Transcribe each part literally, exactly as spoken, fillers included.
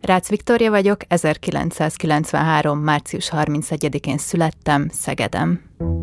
Rácz Viktória vagyok, ezerkilencszázkilencvenhárom. március harmincegyedikén születtem Szegeden.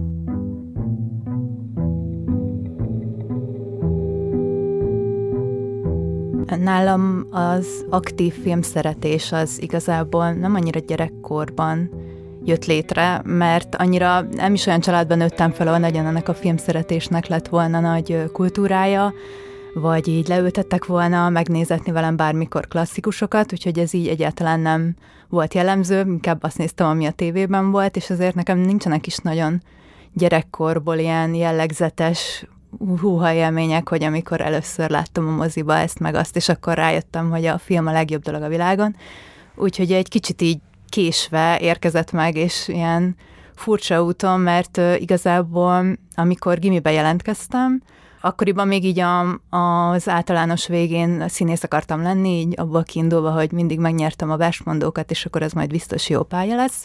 Nálam az aktív filmszeretés az igazából nem annyira gyerekkorban jött létre, mert annyira nem is olyan családban nőttem fel, ahol nagyon ennek a filmszeretésnek lett volna nagy kultúrája, vagy így leültettek volna megnézetni velem bármikor klasszikusokat, úgyhogy ez így egyáltalán nem volt jellemző, inkább azt néztem, ami a tévében volt, és azért nekem nincsenek is nagyon gyerekkorból ilyen jellegzetes húha élmények, hogy amikor először láttam a moziba ezt meg azt, és akkor rájöttem, hogy a film a legjobb dolog a világon. Úgyhogy egy kicsit így késve érkezett meg, és ilyen furcsa úton, mert uh, igazából amikor gimibe jelentkeztem, akkoriban még így a, az általános végén színész akartam lenni, így abból kiindulva, hogy mindig megnyertem a versmondókat, és akkor ez majd biztos jó pálya lesz.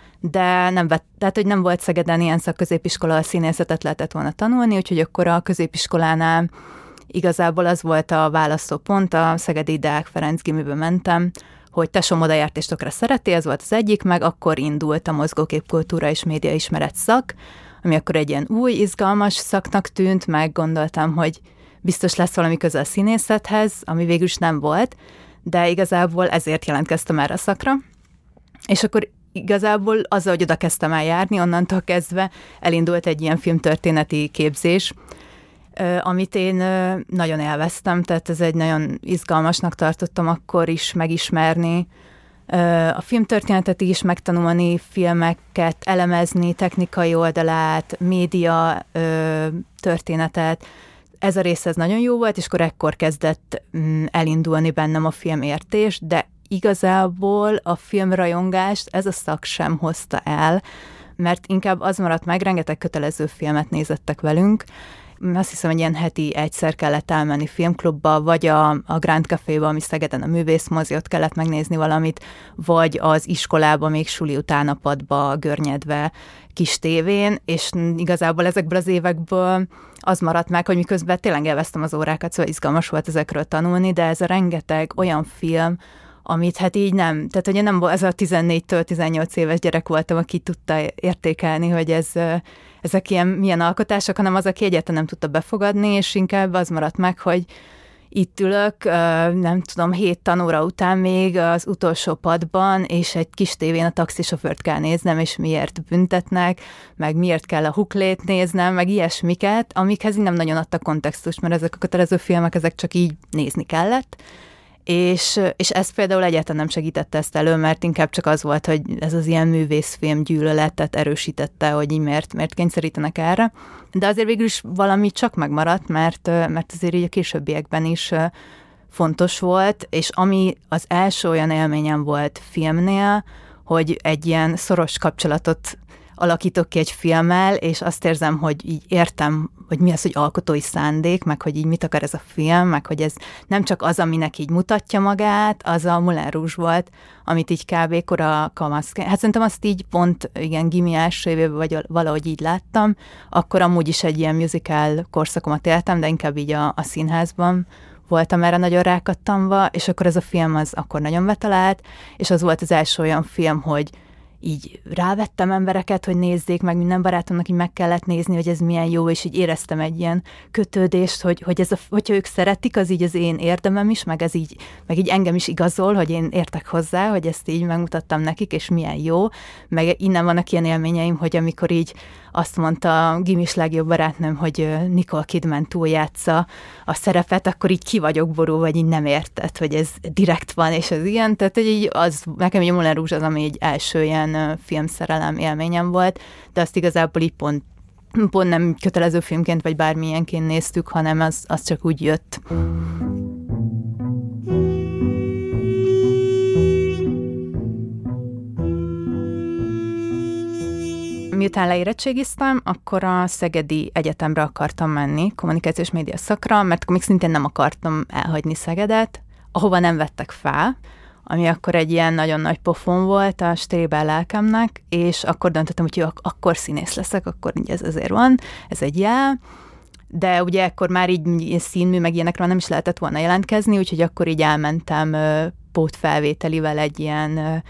De nem vett, tehát, hogy nem volt Szegeden ilyen szakközépiskola, a színészetet lehetett volna tanulni, úgyhogy akkor a középiskolánál igazából az volt a választópont, a Szegedi Deák Ferenc gimibe mentem, hogy tesóm oda járt és tökre szereti, ez volt az egyik, meg akkor indult a mozgóképkultúra és médiaismeret szak, ami akkor egy ilyen új, izgalmas szaknak tűnt, meg gondoltam, hogy biztos lesz valami köze a színészethez, ami végül is nem volt, de igazából ezért jelentkeztem erre a szakra. És akkor igazából azzal, hogy oda kezdtem el járni, onnantól kezdve elindult egy ilyen filmtörténeti képzés, amit én nagyon élveztem, tehát ez egy nagyon izgalmasnak tartottam akkor is megismerni a filmtörténetet is, megtanulni, filmeket elemezni, technikai oldalát, média történetet. Ez a rész ez nagyon jó volt, és akkor ekkor kezdett elindulni bennem a filmértés, de igazából a filmrajongást ez a szak sem hozta el, mert inkább az maradt meg, rengeteg kötelező filmet nézettek velünk. Azt hiszem, hogy ilyen heti egyszer kellett elmenni filmklubba, vagy a, a Grand Caféba, ami Szegeden a művészmozi, ott kellett megnézni valamit, vagy az iskolába, még suli utánapadba görnyedve kis tévén, és igazából ezekből az évekből az maradt meg, hogy miközben tényleg elvesztem az órákat, szóval izgalmas volt ezekről tanulni, de ez a rengeteg olyan film, amit hát így nem, tehát ugye nem ez a tizennégytől tizennyolc éves gyerek voltam, aki tudta értékelni, hogy ez, ezek ilyen milyen alkotások, hanem az, aki egyáltalán nem tudta befogadni, és inkább az maradt meg, hogy itt ülök, nem tudom, hét tanóra után még az utolsó padban, és egy kis tévén a taxisofőrt kell néznem, és miért büntetnek, meg miért kell a huklét néznem, meg ilyesmiket, amikhez így nem nagyon adta kontextust, mert ezek a kötelező filmek, ezek csak így nézni kellett. És, és ez például egyáltalán nem segítette ezt elő, mert inkább csak az volt, hogy ez az ilyen művészfilm gyűlöletet erősítette, hogy így miért, miért kényszerítenek erre. De azért végül is valami csak megmaradt, mert, mert azért így a későbbiekben is fontos volt, és ami az első olyan élményem volt filmnél, hogy egy ilyen szoros kapcsolatot alakítok ki egy filmmel, és azt érzem, hogy így értem, hogy mi az, hogy alkotói szándék, meg hogy így mit akar ez a film, meg hogy ez nem csak az, aminek így mutatja magát, az a Moulin Rouge volt, amit így kb. Kora kamaszként. Hát szerintem azt így pont, igen, gimi első évében, vagy valahogy így láttam, akkor amúgy is egy ilyen musical korszakomat éltem, de inkább így a, a színházban voltam erre nagyon rákattamva, és akkor ez a film az akkor nagyon betalált, és az volt az első olyan film, hogy így rávettem embereket, hogy nézzék meg, minden barátomnak így meg kellett nézni, hogy ez milyen jó, és így éreztem egy ilyen kötődést, hogy, hogy ez a, hogyha ők szeretik, az így az én érdemem is, meg ez így, meg így engem is igazol, hogy én értek hozzá, hogy ezt így megmutattam nekik, és milyen jó, meg innen vannak ilyen élményeim, hogy amikor így azt mondta a gimis legjobb barátnőm, hogy Nicole Kidman túljátsza a szerepet, akkor így ki vagyok borul, vagy így nem érted, hogy ez direkt van, és ez ilyen, tehát hogy így az, nekem így a Moulin Rouge az, ami így első ilyen filmszerelem élményem volt, de azt igazából így pont, pont nem kötelező filmként, vagy bármilyenként néztük, hanem az, az csak úgy jött. Miután leérettségiztem, akkor a Szegedi Egyetemre akartam menni, kommunikációs média szakra, mert akkor még szintén nem akartam elhagyni Szegedet, ahova nem vettek fel, ami akkor egy ilyen nagyon nagy pofon volt a strébel lelkemnek, és akkor döntöttem, hogy jó, akkor színész leszek, akkor így ez azért van, ez egy jel, de ugye akkor már így színmű, meg ilyenekre nem is lehetett volna jelentkezni, úgyhogy akkor így elmentem pótfelvételivel egy ilyen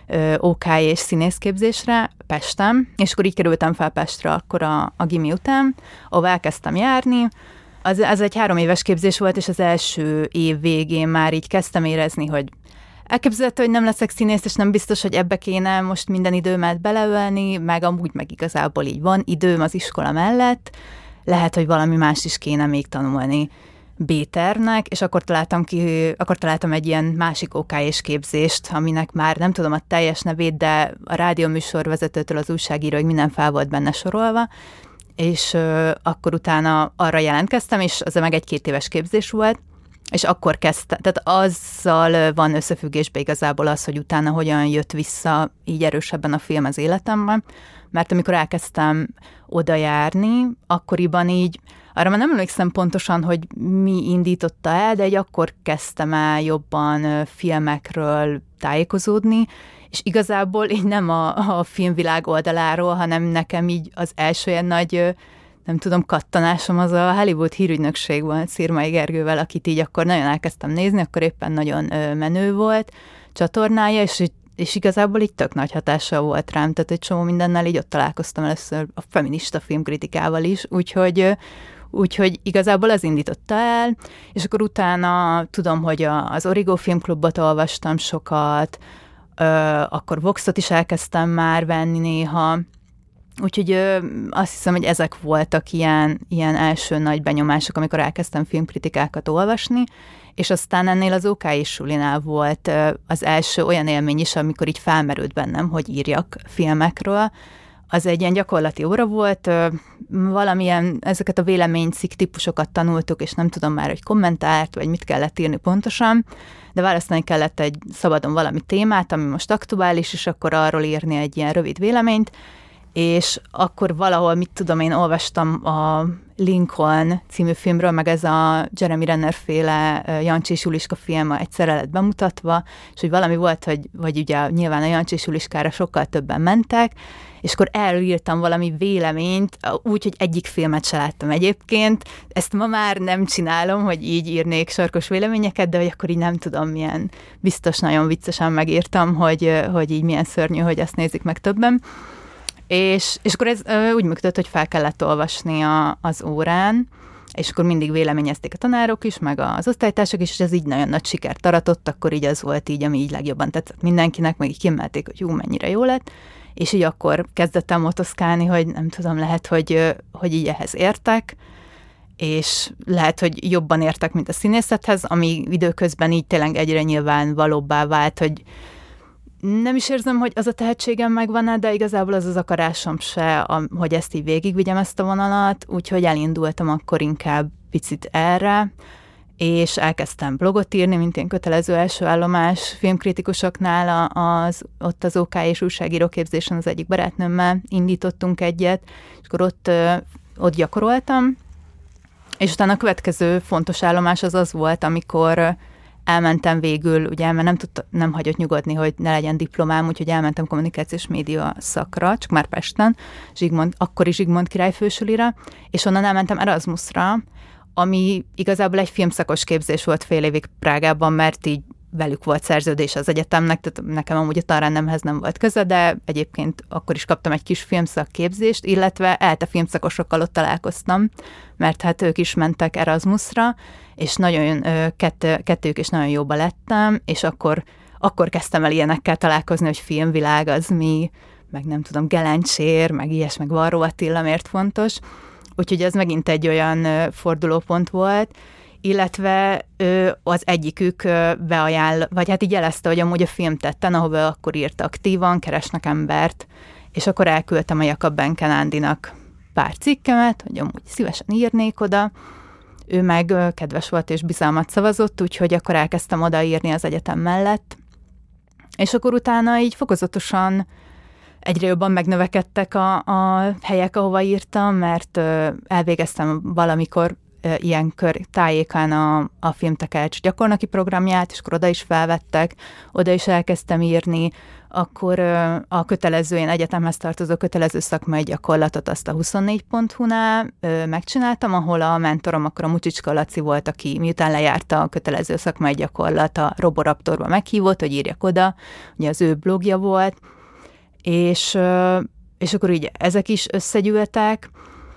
ó ká és színészképzésre Pesten, és akkor így kerültem fel Pestre akkor a, a gimi után, ahol elkezdtem járni. Az, az egy három éves képzés volt, és az első év végén már így kezdtem érezni, hogy elképzelhető, hogy nem leszek színész, és nem biztos, hogy ebbe kéne most minden időmet beleölni, meg amúgy meg igazából így van időm az iskola mellett, lehet, hogy valami más is kéne még tanulni B-tervnek, és akkor találtam ki, akkor találtam egy ilyen másik ó ká és képzést, aminek már nem tudom a teljes nevét, de a rádióműsorvezetőtől az újságíróig minden fel volt benne sorolva, és uh, akkor utána arra jelentkeztem, és az meg egy két éves képzés volt, és akkor kezdtem, tehát azzal van összefüggésbe igazából az, hogy utána hogyan jött vissza így erősebben a film az életemben, mert amikor elkezdtem oda járni, akkoriban így, arra már nem emlékszem pontosan, hogy mi indította el, de egy akkor kezdtem el jobban filmekről tájékozódni, és igazából így nem a, a filmvilág oldaláról, hanem nekem így az első ilyen nagy, nem tudom, kattanásom az a Hollywood hírügynökség volt Szirmai Gergővel, akit így akkor nagyon elkezdtem nézni, akkor éppen nagyon menő volt csatornája, és, és igazából így tök nagy hatással volt rám, tehát egy csomó mindennel így ott találkoztam először a feminista filmkritikával is, úgyhogy Úgyhogy igazából az indította el, és akkor utána tudom, hogy a, az Origo Filmklubot olvastam sokat, ö, akkor Voxot is elkezdtem már venni néha, úgyhogy ö, azt hiszem, hogy ezek voltak ilyen, ilyen első nagy benyomások, amikor elkezdtem filmkritikákat olvasni, és aztán ennél az ó ká és sulinál volt ö, az első olyan élmény is, amikor így felmerült bennem, hogy írjak filmekről. Az egy ilyen gyakorlati óra volt, valamilyen ezeket a véleménycikk típusokat tanultuk, és nem tudom már, hogy kommentárt, vagy mit kellett írni pontosan, de választani kellett egy szabadon valami témát, ami most aktuális, és akkor arról írni egy ilyen rövid véleményt, és akkor valahol, mit tudom én, olvastam a Lincoln című filmről, meg ez a Jeremy Renner féle Jancsi és Juliska film egyszerre lett bemutatva, és hogy valami volt, hogy, hogy ugye nyilván a Jancsi és Juliskára sokkal többen mentek, és akkor elírtam valami véleményt, úgy, hogy egyik filmet se láttam egyébként. Ezt ma már nem csinálom, hogy így írnék sarkos véleményeket, de hogy akkor így nem tudom, milyen biztos nagyon viccesen megírtam, hogy, hogy így milyen szörnyű, hogy ezt nézik meg többen. És, és akkor ez úgy működött, hogy fel kellett olvasni a, az órán, és akkor mindig véleményezték a tanárok is, meg az osztálytársak is, és ez így nagyon nagy sikert aratott, akkor így az volt így, ami így legjobban tetszett mindenkinek, meg így kiemelték, hogy jú, mennyire jó lett, és így akkor kezdettem motoszkálni, hogy nem tudom, lehet, hogy, hogy így ehhez értek, és lehet, hogy jobban értek, mint a színészethez, ami időközben így tényleg egyre nyilvánvalóbbá vált, hogy nem is érzem, hogy az a tehetségem megvan, de igazából az az akarásom se, hogy ezt így végigvigyem ezt a vonalat, úgyhogy elindultam akkor inkább picit erre, és elkezdtem blogot írni, mint ilyen kötelező első állomás filmkritikusoknál, az, ott az ó ká és újságíróképzésen az egyik barátnőmmel indítottunk egyet, és akkor ott, ott gyakoroltam, és utána a következő fontos állomás az az volt, amikor elmentem végül, ugye, mert nem, tudta, nem hagyott nyugodni, hogy ne legyen diplomám, úgyhogy elmentem kommunikációs média szakra, csak már Pesten, Zsigmond, akkori Zsigmond király fősulira, és onnan elmentem Erasmusra, ami igazából egy filmszakos képzés volt fél évig Prágában, mert így velük volt szerződés az egyetemnek, tehát nekem amúgy a tanrendemhez nem volt köze, de egyébként akkor is kaptam egy kis filmszakképzést, illetve ELTE filmszakosokkal ott találkoztam, mert hát ők is mentek Erasmusra, és nagyon kettő, kettőjük is nagyon jóba lettem, és akkor, akkor kezdtem el ilyenekkel találkozni, hogy filmvilág az mi, meg nem tudom, Gelencsér, meg ilyes, meg Varró Attila miért fontos. Úgyhogy ez megint egy olyan fordulópont volt, illetve az egyikük beajánl, vagy hát így jelezte, hogy amúgy a Filmtetten, ahova akkor írt aktívan, keresnek embert, és akkor elküldtem a Jakab Benken Ándinak pár cikkemet, hogy amúgy szívesen írnék oda. Ő meg kedves volt és bizalmat szavazott, úgyhogy akkor elkezdtem odaírni az egyetem mellett. És akkor utána így fokozatosan egyre jobban megnövekedtek a, a helyek, ahova írtam, mert elvégeztem valamikor ilyen kör tájékán a, a filmtekercs gyakornoki programját, és akkor oda is felvettek, oda is elkezdtem írni, akkor a kötelező, én egyetemhez tartozó kötelező szakmai gyakorlatot azt a huszonnégy pont hu-nál megcsináltam, ahol a mentorom akkor a Mucsicska Laci volt, aki miután lejárta a kötelező szakmai gyakorlat, a Roboraptorba meghívott, hogy írjak oda, ugye az ő blogja volt, és, és akkor így ezek is összegyűltek,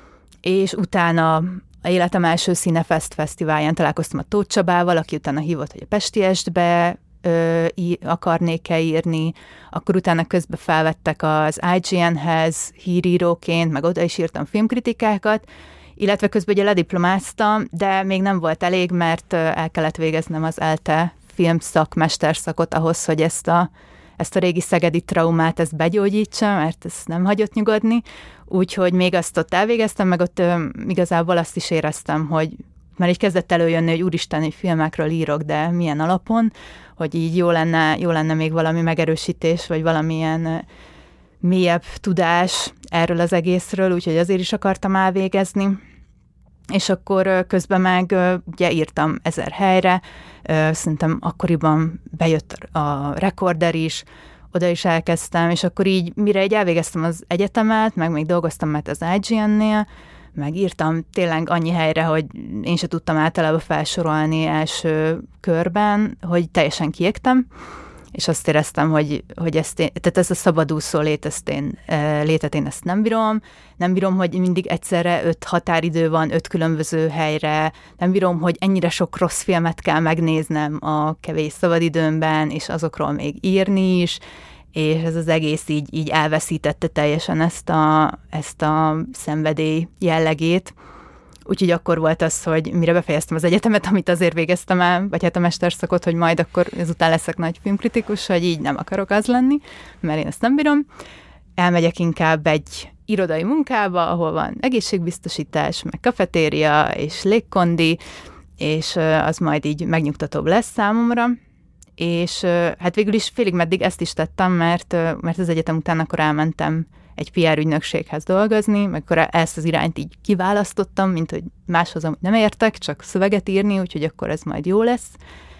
és utána a életem első Színefest fesztiválján találkoztam a Tóth Csabával, aki utána hívott, hogy a Pestiestbe ö, í- akarnék-e írni, akkor utána közben felvettek az I G N-hez híríróként, meg oda is írtam filmkritikákat, illetve közben ugye lediplomáztam, de még nem volt elég, mert el kellett végeznem az ELTE filmszak, mesterszakot ahhoz, hogy ezt a ezt a régi szegedi traumát, ezt begyógyítsa, mert ez nem hagyott nyugodni, úgyhogy még azt ott elvégeztem, meg ott ö, igazából azt is éreztem, hogy már így kezdett előjönni, hogy úristen, hogy filmekről írok, de milyen alapon, hogy így jó lenne, jó lenne még valami megerősítés, vagy valamilyen ö, mélyebb tudás erről az egészről, úgyhogy azért is akartam elvégezni. És akkor közben meg ugye írtam ezer helyre, szerintem akkoriban bejött a Rekorder is, oda is elkezdtem, és akkor így, mire így elvégeztem az egyetemet, meg még dolgoztam mert az I G N-nél, meg írtam tényleg annyi helyre, hogy én se tudtam általában felsorolni első körben, hogy teljesen kiégtem, és azt éreztem, hogy, hogy ezt én, tehát ez a szabadúszó lét, ezt én, létet én ezt nem bírom, nem bírom, hogy mindig egyszerre öt határidő van, öt különböző helyre, nem bírom, hogy ennyire sok rossz filmet kell megnéznem a kevés szabadidőmben, és azokról még írni is, és ez az egész így, így elveszítette teljesen ezt a, ezt a szenvedély jellegét. Úgyhogy akkor volt az, hogy mire befejeztem az egyetemet, amit azért végeztem el, vagy hát a mesterszakot, hogy majd akkor ezután leszek nagy filmkritikus, hogy így nem akarok az lenni, mert én ezt nem bírom. Elmegyek inkább egy irodai munkába, ahol van egészségbiztosítás, meg kafetéria, és légkondi, és az majd így megnyugtatóbb lesz számomra. És hát végül is félig meddig ezt is tettem, mert, mert az egyetem után akkor elmentem egy P R ügynökséghez dolgozni, meg akkor ezt az irányt így kiválasztottam, mint hogy máshoz amúgy nem értek, csak szöveget írni, úgyhogy akkor ez majd jó lesz.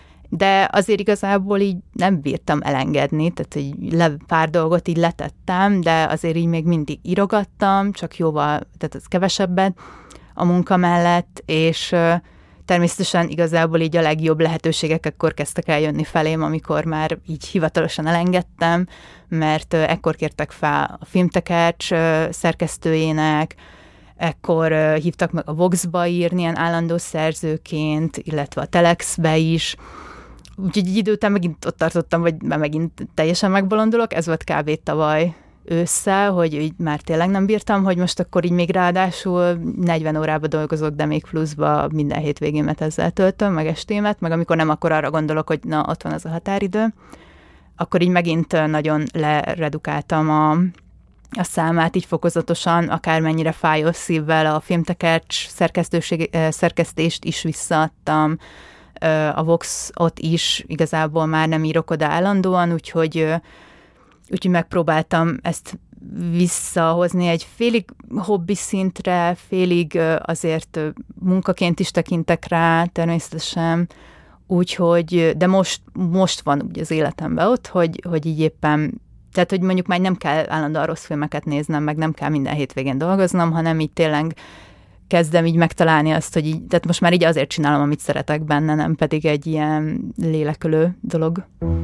De azért igazából így nem bírtam elengedni, tehát így le, pár dolgot így letettem, de azért így még mindig írogattam, csak jóval, tehát az kevesebbet a munka mellett, és természetesen igazából így a legjobb lehetőségek akkor kezdtek el jönni felém, amikor már így hivatalosan elengedtem, mert ekkor kértek fel a filmtekercs szerkesztőjének, ekkor hívtak meg a Vox-ba írni ilyen állandó szerzőként, illetve a Telexbe is. Úgyhogy egy idő után megint ott tartottam, hogy megint teljesen megbolondulok, ez volt kb. Tavaly ősszel, hogy így már tényleg nem bírtam, hogy most akkor így még ráadásul negyven órába dolgozok, de még pluszba minden hétvégémet ezzel töltöm, meg estémet, meg amikor nem, akkor arra gondolok, hogy na, ott van az a határidő, akkor így megint nagyon leredukáltam a, a számát, így fokozatosan, akármennyire fájó szívvel a filmtekercs szerkesztést is visszaadtam, a Vox-ot is igazából már nem írok oda állandóan, úgyhogy Úgyhogy megpróbáltam ezt visszahozni egy félig hobbi szintre, félig azért munkaként is tekintek rá természetesen, úgyhogy, de most, most van úgy az életemben ott, hogy, hogy így éppen, tehát hogy mondjuk már nem kell állandóan rossz filmeket néznem, meg nem kell minden hétvégén dolgoznom, hanem így tényleg kezdem így megtalálni azt, hogy így, tehát most már így azért csinálom, amit szeretek benne, nem pedig egy ilyen lélekölő dolog.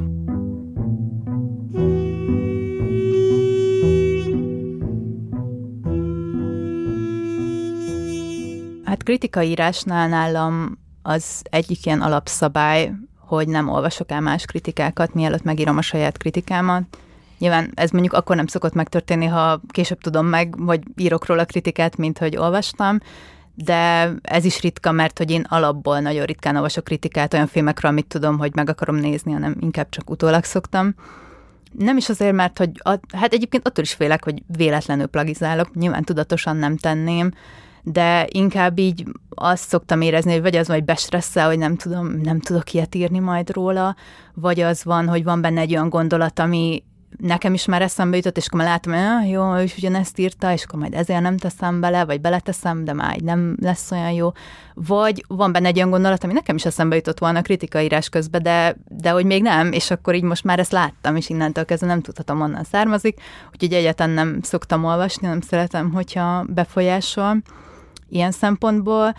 Hát kritikaírásnál nálam az egyik ilyen alapszabály, hogy nem olvasok el más kritikákat, mielőtt megírom a saját kritikámat. Nyilván ez mondjuk akkor nem szokott megtörténni, ha később tudom meg, vagy írok róla kritikát, mint hogy olvastam, de ez is ritka, mert hogy én alapból nagyon ritkán olvasok kritikát olyan filmekről, amit tudom, hogy meg akarom nézni, hanem inkább csak utólag szoktam. Nem is azért, mert hogy, a, hát egyébként attól is félek, hogy véletlenül plagizálok, nyilván tudatosan nem tenném, de inkább így azt szoktam érezni, hogy vagy az van, hogy bestresszel, hogy nem tudom, nem tudok ilyet írni majd róla, vagy az van, hogy van benne egy olyan gondolat, ami nekem is már eszembe jutott, és akkor már látom, hogy ah, jó, ő is ugyanezt írta, és akkor majd ezért nem teszem bele, vagy beleteszem, de már így nem lesz olyan jó. Vagy van benne egy olyan gondolat, ami nekem is eszembe jutott volna a kritikaírás közben, de, de hogy még nem, és akkor így most már ezt láttam, és innentől kezdve nem tudhatom, onnan származik, úgyhogy egyáltalán nem szoktam olvasni, nem szeretem, hogyha befolyásol ilyen szempontból.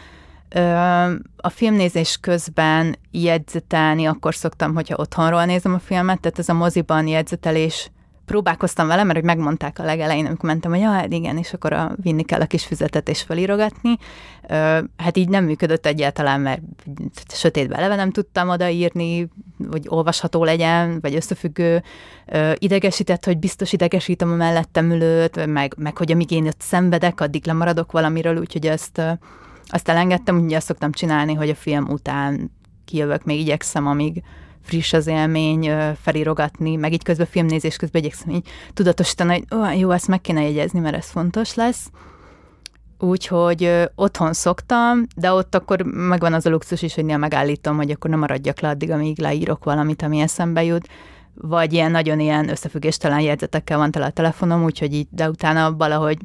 A filmnézés közben jegyzetelni akkor szoktam, hogyha otthonról nézem a filmet, tehát ez a moziban jegyzetelés, próbálkoztam vele, mert hogy megmondták a legelején, amikor mentem, hogy ja, igen, és akkor a, vinni kell a kis füzetet és felírogatni. Hát így nem működött egyáltalán, mert sötétben eleve nem tudtam odaírni, hogy olvasható legyen, vagy összefüggő. Idegesített, hogy biztos idegesítem a mellettem ülőt, meg, meg hogy amíg én ott szenvedek, addig lemaradok valamiről, úgyhogy ezt Azt elengedtem, ugye azt szoktam csinálni, hogy a film után kijövök, még igyekszem, amíg friss az élmény, felírogatni, meg így közben filmnézés közben igyekszem így tudatosítani, hogy oh, jó, ezt meg kéne jegyezni, mert ez fontos lesz. Úgyhogy otthon szoktam, de ott akkor megvan az a luxus is, hogy néha megállítom, hogy akkor nem maradjak le addig, amíg leírok valamit, ami eszembe jut. Vagy ilyen nagyon ilyen összefüggéstelen jegyzetekkel van tele a telefonom, úgyhogy így, de utána valahogy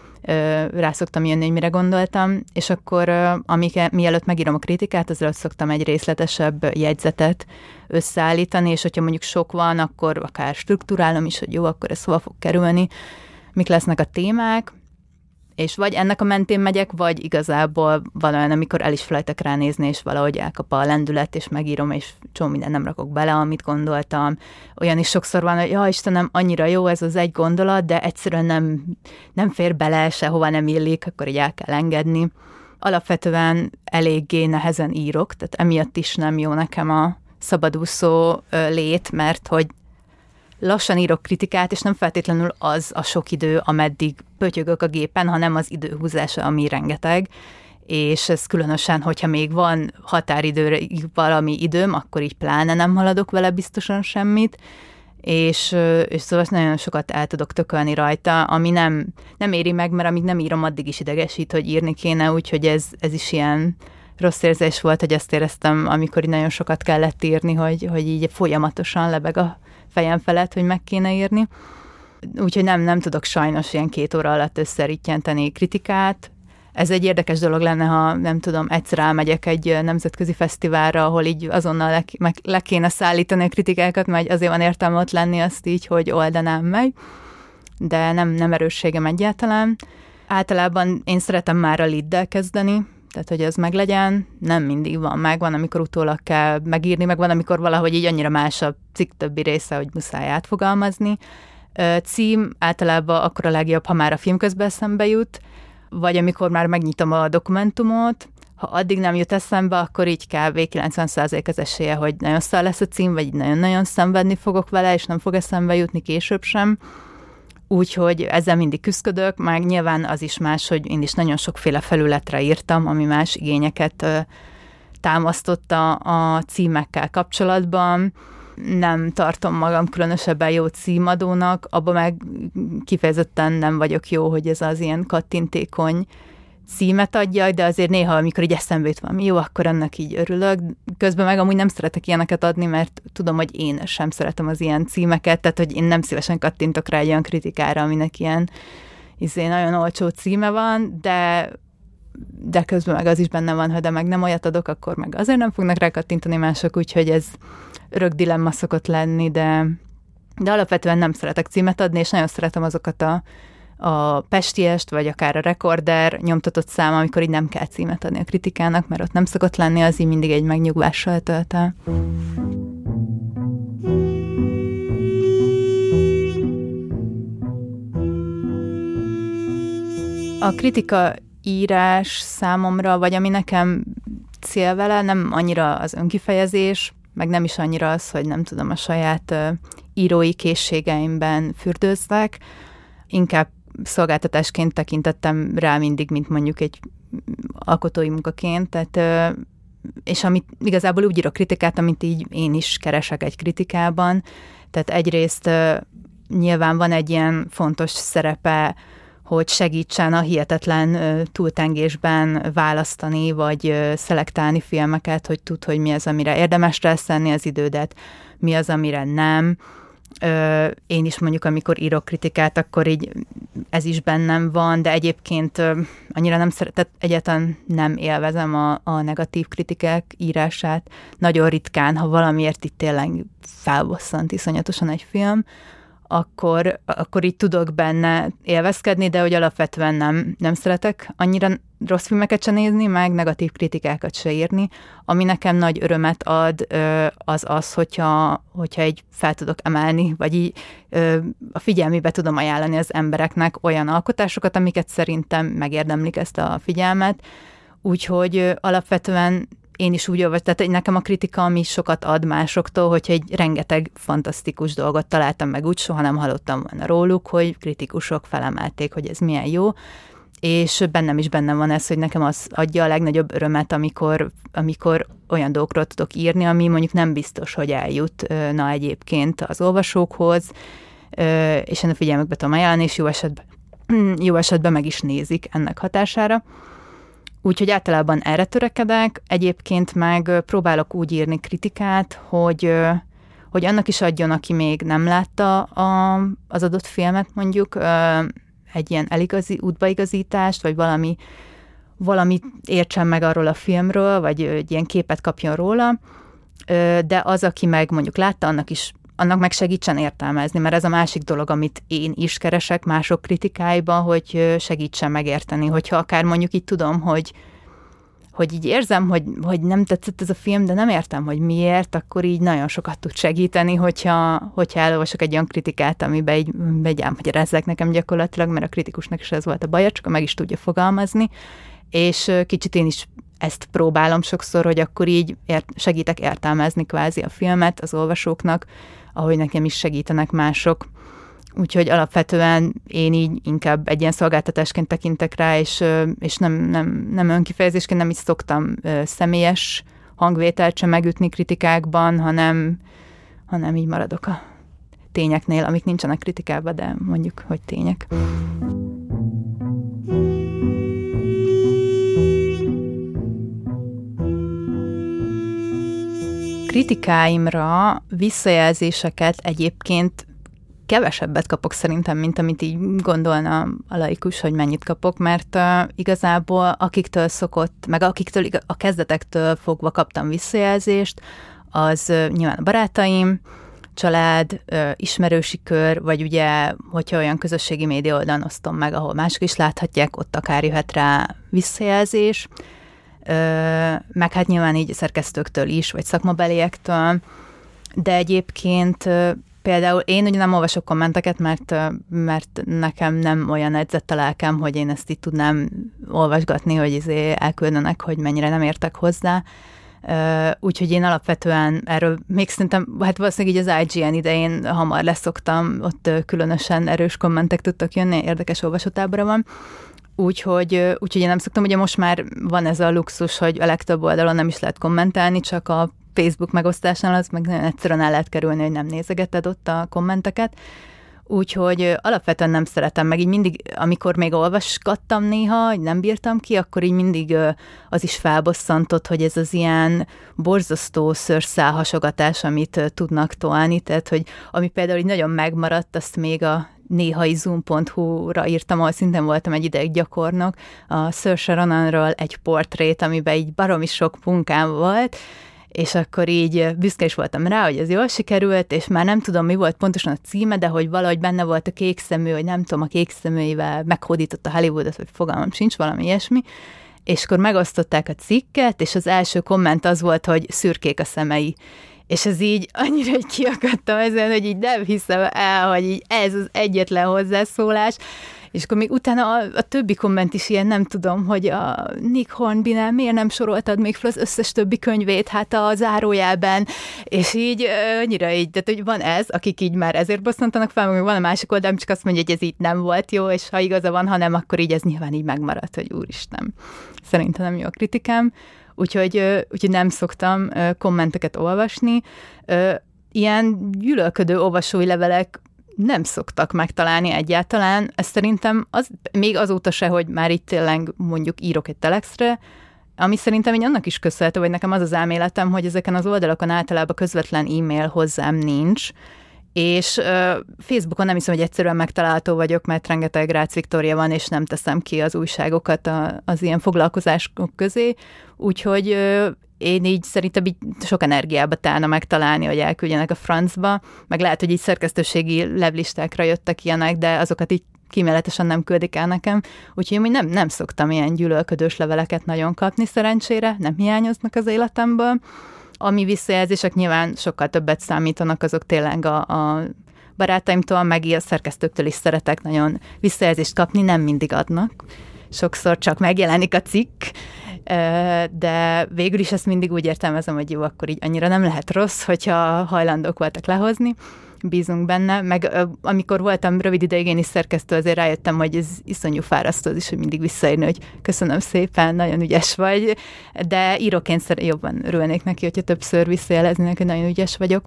rá szoktam jönni, hogy mire gondoltam, és akkor amik, mielőtt megírom a kritikát, azelőtt szoktam egy részletesebb jegyzetet összeállítani, és hogyha mondjuk sok van, akkor akár strukturálom is, hogy jó, akkor ez hova fog kerülni, mik lesznek a témák, és vagy ennek a mentén megyek, vagy igazából van olyan, amikor el is felejtek ránézni, és valahogy elkap a lendület, és megírom, és csomó minden nem rakok bele, amit gondoltam. Olyan is sokszor van, hogy ja, Istenem, annyira jó ez az egy gondolat, de egyszerűen nem, nem fér bele, sehova nem illik, akkor így el kell engedni. Alapvetően eléggé nehezen írok, tehát emiatt is nem jó nekem a szabadúszó lét, mert hogy lassan írok kritikát, és nem feltétlenül az a sok idő, ameddig pötyögök a gépen, hanem az időhúzása, ami rengeteg, és ez különösen, hogyha még van határidőre valami időm, akkor így pláne nem haladok vele biztosan semmit, és, és szóval nagyon sokat el tudok tökölni rajta, ami nem, nem éri meg, mert amíg nem írom, addig is idegesít, hogy írni kéne, úgyhogy ez, ez is ilyen rossz érzés volt, hogy azt éreztem, amikor így nagyon sokat kellett írni, hogy, hogy így folyamatosan lebeg a fejem felett, hogy meg kéne írni. Úgyhogy nem, nem tudok sajnos ilyen két óra alatt összerítjenteni kritikát. Ez egy érdekes dolog lenne, ha nem tudom, egyszer elmegyek egy nemzetközi fesztiválra, ahol így azonnal le, meg, le kéne szállítani a kritikákat, mert azért van értelme ott lenni azt így, hogy oldanám meg. De nem, nem erősségem egyáltalán. Általában én szeretem már a leaddel kezdeni, tehát, hogy ez meglegyen, nem mindig van meg, van, amikor utólag kell megírni, meg van, amikor valahogy így annyira más a cikk többi része, hogy muszáj átfogalmazni. Cím általában akkor a legjobb, ha már a film közben eszembe jut, vagy amikor már megnyitom a dokumentumot, ha addig nem jut eszembe, akkor így kb. kilencven százalék az esélye, hogy nagyon szar lesz a cím, vagy nagyon-nagyon szenvedni fogok vele, és nem fog eszembe jutni később sem. Úgyhogy ezzel mindig küzdök, meg nyilván az is más, hogy én is nagyon sokféle felületre írtam, ami más igényeket támasztotta a címekkel kapcsolatban. Nem tartom magam különösebben jó címadónak, abban meg kifejezetten nem vagyok jó, hogy ez az ilyen kattintékony címet adja, de azért néha, amikor így eszembe jut valami jó, akkor annak így örülök. Közben meg amúgy nem szeretek ilyeneket adni, mert tudom, hogy én sem szeretem az ilyen címeket, tehát hogy én nem szívesen kattintok rá egy olyan kritikára, aminek ilyen izé, nagyon olcsó címe van, de, de közben meg az is benne van, ha de meg nem olyat adok, akkor meg azért nem fognak rá kattintani mások, úgyhogy ez örök dilemma szokott lenni, de, de alapvetően nem szeretek címet adni, és nagyon szeretem azokat a a Pestiest, vagy akár a Rekorder nyomtatott szám, amikor így nem kell címet adni a kritikának, mert ott nem szokott lenni, az így mindig egy megnyugvással tölt el. A kritika írás számomra, vagy ami nekem cél vele, nem annyira az önkifejezés, meg nem is annyira az, hogy nem tudom, a saját uh, írói készségeimben fürdőzzek, inkább szolgáltatásként tekintettem rá mindig, mint mondjuk egy alkotói munkaként, tehát, és amit igazából úgy írok kritikát, amit így én is keresek egy kritikában, tehát egyrészt nyilván van egy ilyen fontos szerepe, hogy segítsen a hihetetlen túltengésben választani, vagy szelektálni filmeket, hogy tud, hogy mi az, amire érdemes rászánni az idődet, mi az, amire nem. Ö, én is mondjuk, amikor írok kritikát, akkor így ez is bennem van, de egyébként ö, annyira nem szeretett, egyáltalán nem élvezem a, a negatív kritikák írását. Nagyon ritkán, ha valamiért itt tényleg felbosszant iszonyatosan egy film, akkor, akkor így tudok benne élvezkedni, de hogy alapvetően nem, nem szeretek annyira rossz filmeket se nézni, meg negatív kritikákat se írni. Ami nekem nagy örömet ad, az az, hogyha, hogyha egy fel tudok emelni, vagy így a figyelmébe tudom ajánlani az embereknek olyan alkotásokat, amiket szerintem megérdemlik ezt a figyelmet. Úgyhogy alapvetően én is úgy olvastam, tehát nekem a kritika, ami sokat ad másoktól, hogyha egy rengeteg fantasztikus dolgot találtam meg, úgy soha nem hallottam volna róluk, hogy kritikusok felemelték, hogy ez milyen jó, és bennem is bennem van ez, hogy nekem az adja a legnagyobb örömet, amikor, amikor olyan dolgokról tudok írni, ami mondjuk nem biztos, hogy eljut na egyébként az olvasókhoz, és ennek figyelmükbe tudom ajánlani, és jó esetben, jó esetben meg is nézik ennek hatására. Úgyhogy általában erre törekedek, egyébként meg próbálok úgy írni kritikát, hogy, hogy annak is adjon, aki még nem látta a, az adott filmet mondjuk, egy ilyen eligazi, útbaigazítást, vagy valami, valamit értsen meg arról a filmről, vagy egy ilyen képet kapjon róla, de az, aki meg mondjuk látta, annak is annak meg segítsen értelmezni, mert ez a másik dolog, amit én is keresek mások kritikáiban, hogy segítsen megérteni, hogyha akár mondjuk így tudom, hogy, hogy így érzem, hogy, hogy nem tetszett ez a film, de nem értem, hogy miért, akkor így nagyon sokat tud segíteni, hogyha, hogyha elolvasok egy olyan kritikát, amiben így, így elmagyarázzák nekem gyakorlatilag, mert a kritikusnak is ez volt a baja, csak meg is tudja fogalmazni, és kicsit én is ezt próbálom sokszor, hogy akkor így ért, segítek értelmezni kvázi a filmet az olvasóknak, ahogy nekem is segítenek mások. Úgyhogy alapvetően én így inkább egy ilyen szolgáltatásként tekintek rá, és, és nem, nem, nem önkifejezésként nem is szoktam személyes hangvételt sem megütni kritikákban, hanem, hanem így maradok a tényeknél, amik nincsenek kritikában, de mondjuk, hogy tények. Kritikáimra visszajelzéseket egyébként kevesebbet kapok szerintem, mint amit így gondolna a laikus, hogy mennyit kapok, mert uh, igazából akiktől szokott, meg akiktől a kezdetektől fogva kaptam visszajelzést, az uh, nyilván a barátaim, család, uh, ismerősi kör, vagy ugye, hogyha olyan közösségi média oldalon osztom meg, ahol mások is láthatják, ott akár jöhet rá visszajelzés, Ö, meg hát nyilván így szerkesztőktől is, vagy szakmabeliektől, de egyébként ö, például én ugye nem olvasok kommenteket, mert, ö, mert nekem nem olyan edzett a lelkem, hogy én ezt így tudnám olvasgatni, hogy izé elküldenek, hogy mennyire nem értek hozzá. Ö, úgyhogy én alapvetően erről még szerintem, hát valószínűleg így az I G N idején hamar leszoktam, ott ö, különösen erős kommentek tudtak jönni, érdekes olvasótábora van. Úgyhogy, úgyhogy én nem szoktam, ugye most már van ez a luxus, hogy a legtöbb oldalon nem is lehet kommentálni, csak a Facebook megosztásnál az meg nagyon egyszerűen el lehet kerülni, hogy nem nézegeted ott a kommenteket. Úgyhogy alapvetően nem szeretem, meg így mindig, amikor még olvasgattam néha, hogy nem bírtam ki, akkor így mindig az is felbosszantott, hogy ez az ilyen borzasztó szőrszálhasogatás, amit tudnak tolni, tehát hogy ami például így nagyon megmaradt, azt még a néhai zoom pont hu-ra írtam, ahol szintén voltam egy ideig gyakornok, a Saoirse Ronanról egy portrét, amiben így baromi sok munkám volt, és akkor így büszke is voltam rá, hogy ez jól sikerült, és már nem tudom, mi volt pontosan a címe, de hogy valahogy benne volt a kék szemű, hogy nem tudom, a kék szeműivel meghódított a Hollywoodot, vagy fogalmam sincs, valami ilyesmi, és akkor megosztották a cikket, és az első komment az volt, hogy szürkék a szemei. És ez így annyira így kiakadtam ezen, hogy így nem hiszem el, hogy így ez az egyetlen hozzászólás, és akkor még utána a, a többi komment is ilyen, nem tudom, hogy a Nick Hornby-nál miért nem soroltad még fel az összes többi könyvét, hát a zárójelben, és így annyira így, tehát hogy van ez, akik így már ezért bosszantanak fel, meg van a másik oldalon, csak azt mondja, hogy ez így nem volt jó, és ha igaza van, ha nem, akkor így ez nyilván így megmaradt, hogy úristen, szerintem nem jó a kritikám. Úgyhogy, úgyhogy nem szoktam kommenteket olvasni. Ilyen gyűlölködő olvasói levelek nem szoktak megtalálni egyáltalán. Ez szerintem az, még azóta se, hogy már itt tényleg mondjuk írok egy telexre, ami szerintem így annak is köszönhető, hogy nekem az az elméletem, hogy ezeken az oldalakon általában közvetlen e-mail hozzám nincs, és uh, Facebookon nem hiszem, hogy egyszerűen megtalálható vagyok, mert rengeteg Rácz Viktória van, és nem teszem ki az újságokat a, az ilyen foglalkozások közé, úgyhogy uh, én így szerintem így sok energiába telne megtalálni, hogy elküldjenek a francba, meg lehet, hogy így szerkesztőségi levlistákra jöttek ilyenek, de azokat így kíméletesen nem küldik el nekem, úgyhogy én nem, nem szoktam ilyen gyűlölködős leveleket nagyon kapni szerencsére, nem hiányoznak az életemből. Ami visszajelzések nyilván sokkal többet számítanak, azok tényleg a, a barátaimtól, meg a szerkesztőktől is szeretek nagyon visszajelzést kapni, nem mindig adnak. Sokszor csak megjelenik a cikk, de végül is ezt mindig úgy értelmezem, hogy jó, akkor így annyira nem lehet rossz, hogyha hajlandók voltak lehozni, bízunk benne, meg amikor voltam rövid ideig én is szerkesztő, azért rájöttem, hogy ez iszonyú fárasztó az is, hogy mindig visszaírni, hogy köszönöm szépen, nagyon ügyes vagy, de íróként jobban örülnék neki, hogyha többször visszajeleznének, hogy nagyon ügyes vagyok.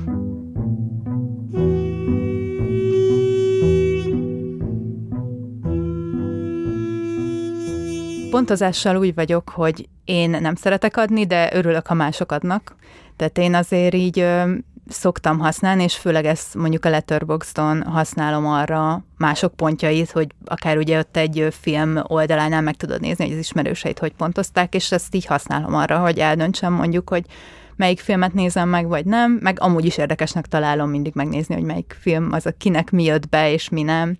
Pontozással úgy vagyok, hogy én nem szeretek adni, de örülök, ha mások adnak. Tehát én azért így ö, szoktam használni, és főleg ezt mondjuk a Letterboxdon használom arra mások pontjait, hogy akár ugye ott egy film oldalánál meg tudod nézni, hogy az ismerőseit hogy pontozták, és ezt így használom arra, hogy eldöntsem mondjuk, hogy melyik filmet nézem meg, vagy nem, meg amúgy is érdekesnek találom mindig megnézni, hogy melyik film az, a kinek mi jött be, és mi nem.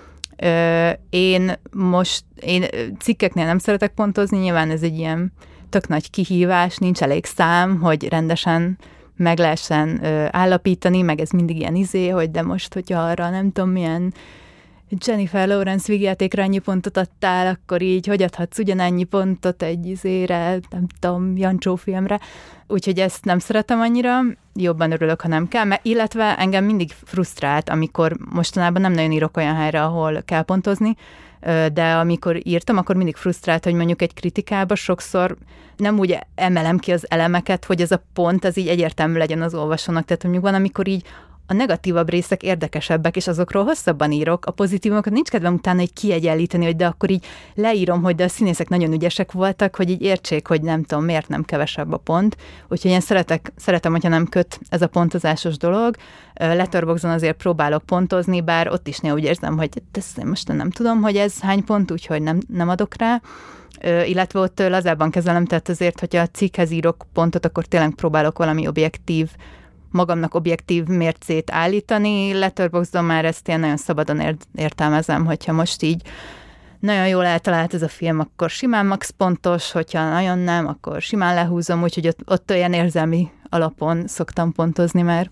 Én most, én cikkeknél nem szeretek pontozni, nyilván ez egy ilyen tök nagy kihívás, nincs elég szám, hogy rendesen meg lehessen állapítani, meg ez mindig ilyen izé, hogy de most, hogyha arra nem tudom milyen Jennifer Lawrence vígjátékra ennyi pontot adtál, akkor így hogy adhatsz ugyanennyi pontot egy izére, nem tudom, Jancsó filmre. Úgyhogy ezt nem szeretem annyira, jobban örülök, ha nem kell, mert illetve engem mindig frusztrált, amikor mostanában nem nagyon írok olyan helyre, ahol kell pontozni, de amikor írtam, akkor mindig frusztrált, hogy mondjuk egy kritikába sokszor nem úgy emelem ki az elemeket, hogy ez a pont az így egyértelmű legyen az olvasónak. Tehát mondjuk van, amikor így a negatívabb részek érdekesebbek, és azokról hosszabban írok, a pozitívumokat nincs kedvem utána így kiegyenlíteni, hogy de akkor így leírom, hogy de a színészek nagyon ügyesek voltak, hogy így értsék, hogy nem tudom, miért nem kevesebb a pont. Úgyhogy én szeretek, szeretem, hogyha nem köt ez a pontozásos dolog. Letterboxdon azért próbálok pontozni, bár ott is néha úgy érzem, hogy ezt most nem tudom, hogy ez hány pont, úgyhogy nem, nem adok rá. Illetve ott lazábban kezelem, tehát azért, hogyha a cikkhez írok pontot, akkor tényleg próbálok valami objektív, magamnak objektív mércét állítani. Letterboxdon már ezt ilyen nagyon szabadon értelmezem, hogyha most így nagyon jól eltalált ez a film, akkor simán max pontos, hogyha nagyon nem, akkor simán lehúzom, úgyhogy ott, ott olyan érzelmi alapon szoktam pontozni már.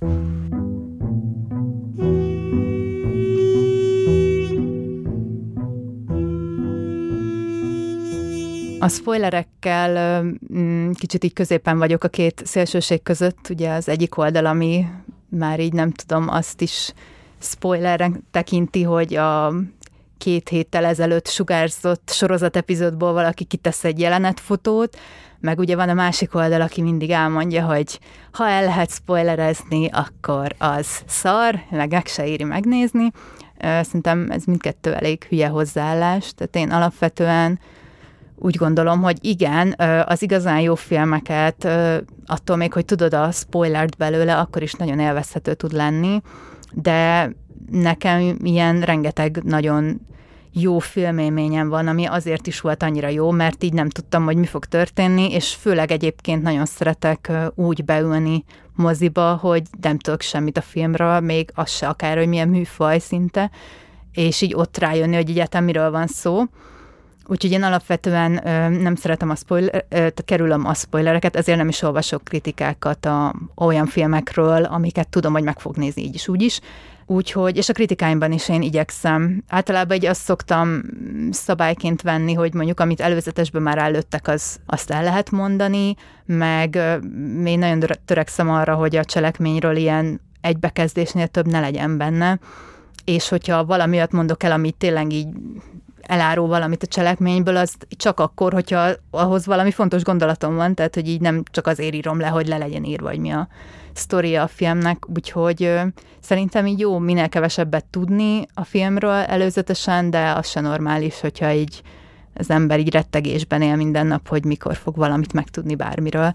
A spoilerekkel kicsit így középen vagyok a két szélsőség között, ugye az egyik oldal, ami már így nem tudom, azt is spoilernek tekinti, hogy a két héttel ezelőtt sugárzott sorozatepizódból valaki kitesz egy jelenetfotót, meg ugye van a másik oldal, aki mindig elmondja, hogy ha el lehet spoilerezni, akkor az szar, meg meg se éri megnézni. Szerintem ez mindkettő elég hülye hozzáállás, tehát én alapvetően úgy gondolom, hogy igen, az igazán jó filmeket, attól még, hogy tudod a spoilert belőle, akkor is nagyon élvezhető tud lenni, de nekem ilyen rengeteg nagyon jó filmélményem van, ami azért is volt annyira jó, mert így nem tudtam, hogy mi fog történni, és főleg egyébként nagyon szeretek úgy beülni moziba, hogy nem tudok semmit a filmről, még az se akár, hogy milyen műfaj szinte, és így ott rájönni, hogy egyáltalán miről van szó. Úgyhogy én alapvetően ö, nem szeretem a spoiler, ö, kerülöm a spoilereket, ezért nem is olvasok kritikákat a, olyan filmekről, amiket tudom, hogy meg fog nézni így is, úgy is. Úgyhogy, és a kritikáimban is én igyekszem. Általában így azt szoktam szabályként venni, hogy mondjuk amit előzetesben már előttek, az, azt el lehet mondani, meg ö, én nagyon törekszem arra, hogy a cselekményről ilyen egybekezdésnél több ne legyen benne, és hogyha valami olyat mondok el, amit tényleg így elárul valamit a cselekményből, az csak akkor, hogyha ahhoz valami fontos gondolatom van, tehát, hogy így nem csak azért írom le, hogy le legyen írva, hogy mi a sztoria a filmnek, úgyhogy ö, szerintem így jó minél kevesebbet tudni a filmről előzetesen, de az se normális, hogyha így az ember így rettegésben él minden nap, hogy mikor fog valamit megtudni bármiről.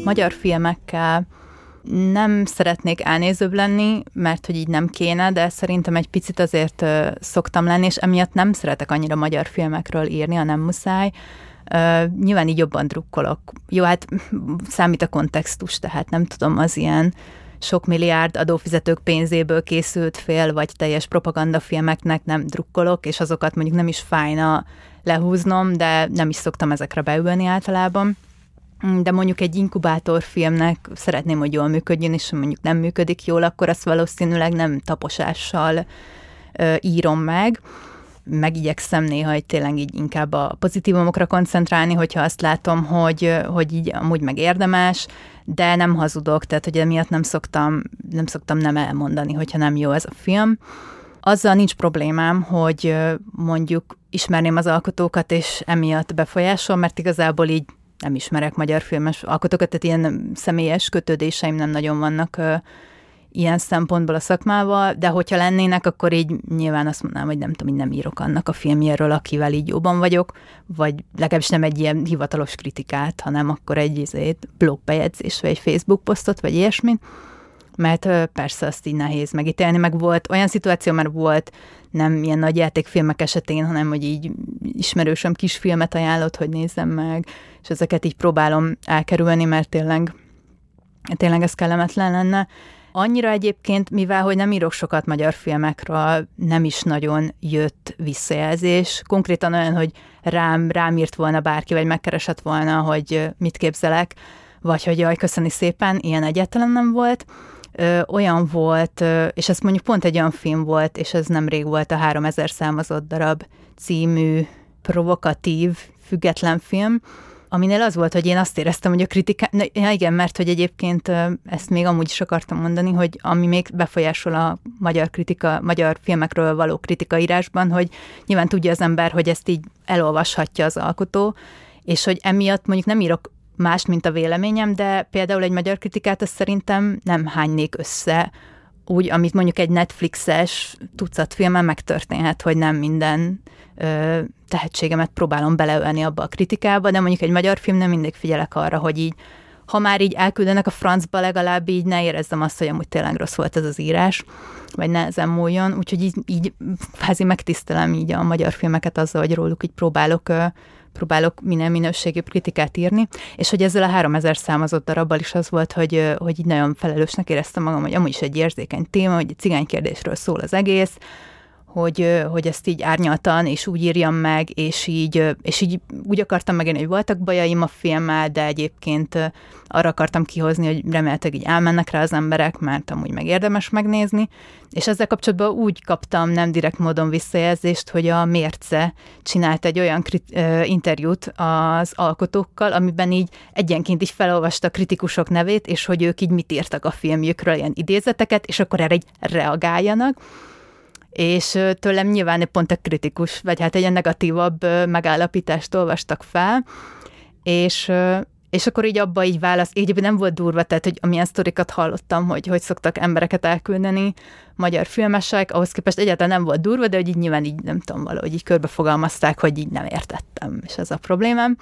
magyar filmekkel nem szeretnék elnézőbb lenni, mert hogy így nem kéne, de szerintem egy picit azért uh, szoktam lenni, és emiatt nem szeretek annyira magyar filmekről írni, ha nem muszáj. Uh, nyilván így jobban drukkolok. Jó, hát számít a kontextus, tehát nem tudom, az ilyen sok milliárd adófizetők pénzéből készült fél, vagy teljes propagandafilmeknek nem drukkolok, és azokat mondjuk nem is fájna lehúznom, de nem is szoktam ezekre beülni általában. De mondjuk egy inkubátorfilmnek szeretném, hogy jól működjön, és mondjuk nem működik jól, akkor azt valószínűleg nem taposással ö, írom meg. Megigyekszem néha, hogy tényleg így inkább a pozitívumokra koncentrálni, hogyha azt látom, hogy, hogy így amúgy meg érdemes, de nem hazudok, tehát hogy emiatt nem szoktam, nem szoktam nem elmondani, hogyha nem jó ez a film. Azzal nincs problémám, hogy mondjuk ismerném az alkotókat, és emiatt befolyásol, mert igazából így nem ismerek magyar filmes alkotókat, tehát ilyen személyes kötődéseim nem nagyon vannak uh, ilyen szempontból a szakmával, de hogyha lennének, akkor így nyilván azt mondanám, hogy nem tudom, hogy nem írok annak a filmjéről, akivel így jóban vagyok, vagy legalábbis nem egy ilyen hivatalos kritikát, hanem akkor egy izét, blogbejegyzés, vagy egy Facebook posztot, vagy ilyesmit, mert uh, persze azt így nehéz megítélni, meg volt olyan szituáció, mert volt nem ilyen nagy játékfilmek esetén, hanem hogy így ismerősöm kis filmet ajánlott, hogy nézzem meg, és ezeket így próbálom elkerülni, mert tényleg, tényleg ez kellemetlen lenne. Annyira egyébként, mivel hogy nem írok sokat magyar filmekről, nem is nagyon jött visszajelzés. Konkrétan olyan, hogy rám, rám írt volna bárki, vagy megkeresett volna, hogy mit képzelek, vagy hogy jaj, köszöni szépen, ilyen egyáltalán nem volt. Ö, olyan volt, ö, és ez mondjuk pont egy olyan film volt, és ez nemrég volt a háromezer számozott darab című provokatív, független film, aminél az volt, hogy én azt éreztem, hogy a kritika... Na, ja igen, mert hogy egyébként ö, ezt még amúgy is akartam mondani, hogy ami még befolyásol a magyar kritika, magyar filmekről való kritikaírásban, hogy nyilván tudja az ember, hogy ezt így elolvashatja az alkotó, és hogy emiatt mondjuk nem írok más, mint a véleményem, de például egy magyar kritikát azt szerintem nem hánynék össze, úgy, amit mondjuk egy Netflixes tucat filmen megtörténhet, hogy nem minden ö, tehetségemet próbálom beleölni abba a kritikába, de mondjuk egy magyar filmnél mindig figyelek arra, hogy így, ha már így elküldenek a francba, legalább így ne érezzem azt, hogy amúgy tényleg rossz volt ez az írás, vagy ne ezen múljon, úgyhogy így, így házi megtisztelem így a magyar filmeket azzal, hogy róluk így próbálok ö, próbálok minél minőségűbb kritikát írni, és hogy ezzel a háromezer számozott darabbal is az volt, hogy, hogy így nagyon felelősnek éreztem magam, hogy amúgy is egy érzékeny téma, hogy egy cigánykérdésről szól az egész, hogy, hogy ezt így árnyaltan, és úgy írjam meg, és így, és így úgy akartam megérni, hogy voltak bajaim a filmmel, de egyébként arra akartam kihozni, hogy remélhetőleg így elmennek rá az emberek, mert amúgy meg érdemes megnézni, és ezzel kapcsolatban úgy kaptam nem direkt módon visszajelzést, hogy a Mérce csinált egy olyan krit- interjút az alkotókkal, amiben így egyenként így felolvasta a kritikusok nevét, és hogy ők így mit írtak a filmjükről, ilyen idézeteket, és akkor erre így reagáljanak. És tőlem nyilván pont a kritikus, vagy hát egy ilyen negatívabb megállapítást olvastak fel, és, és akkor így abba így válasz, így nem volt durva, tehát hogy amilyen sztorikat hallottam, hogy hogy szoktak embereket elküldeni magyar filmesek, ahhoz képest egyáltalán nem volt durva, de hogy így nyilván így nem tudom, valahogy így körbefogalmazták, hogy így nem értettem, és ez a problémám.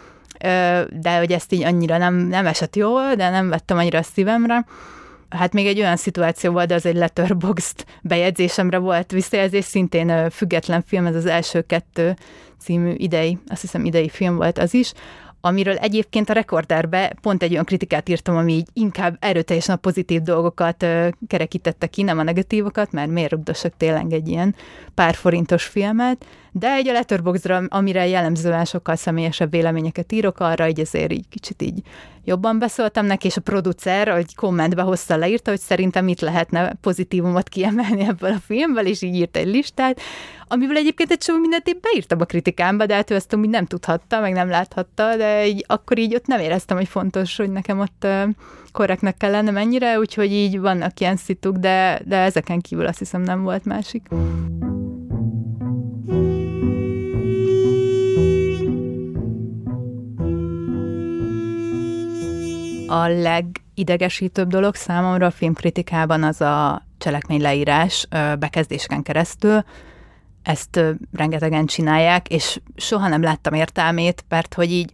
De hogy ezt így annyira nem, nem esett jól, de nem vettem annyira a szívemre. Hát még egy olyan szituáció volt, de az egy Letterboxd bejegyzésemre volt visszajelzés, szintén független film, ez az Első kettő című idei, azt hiszem idei film volt az is, amiről egyébként a Rekorderbe pont egy olyan kritikát írtam, ami így inkább erőteljesen a pozitív dolgokat kerekítette ki, nem a negatívokat, mert miért rugdossak tényleg egy ilyen pár forintos filmet, de egy a Letterboxdra, amire jellemzően sokkal személyesebb véleményeket írok, arra így azért így kicsit így jobban beszóltam neki, és a producer, hogy kommentbe hozta, leírta, hogy szerintem mit lehetne pozitívumot kiemelni ebből a filmből, és így írt egy listát, amiből egyébként egy csomó mindent én beírtam a kritikámba, de hát ő ezt úgy nem tudhatta, meg nem láthatta, de így, akkor így ott nem éreztem, hogy fontos, hogy nekem ott uh, korrektnek kell lennem ennyire, úgyhogy így vannak ilyen szituk, de, de ezeken kívül azt hiszem nem volt másik. A legidegesítőbb dolog számomra a filmkritikában az a cselekmény leírás bekezdéseken keresztül. Ezt rengetegen csinálják, és soha nem láttam értelmét, mert hogy így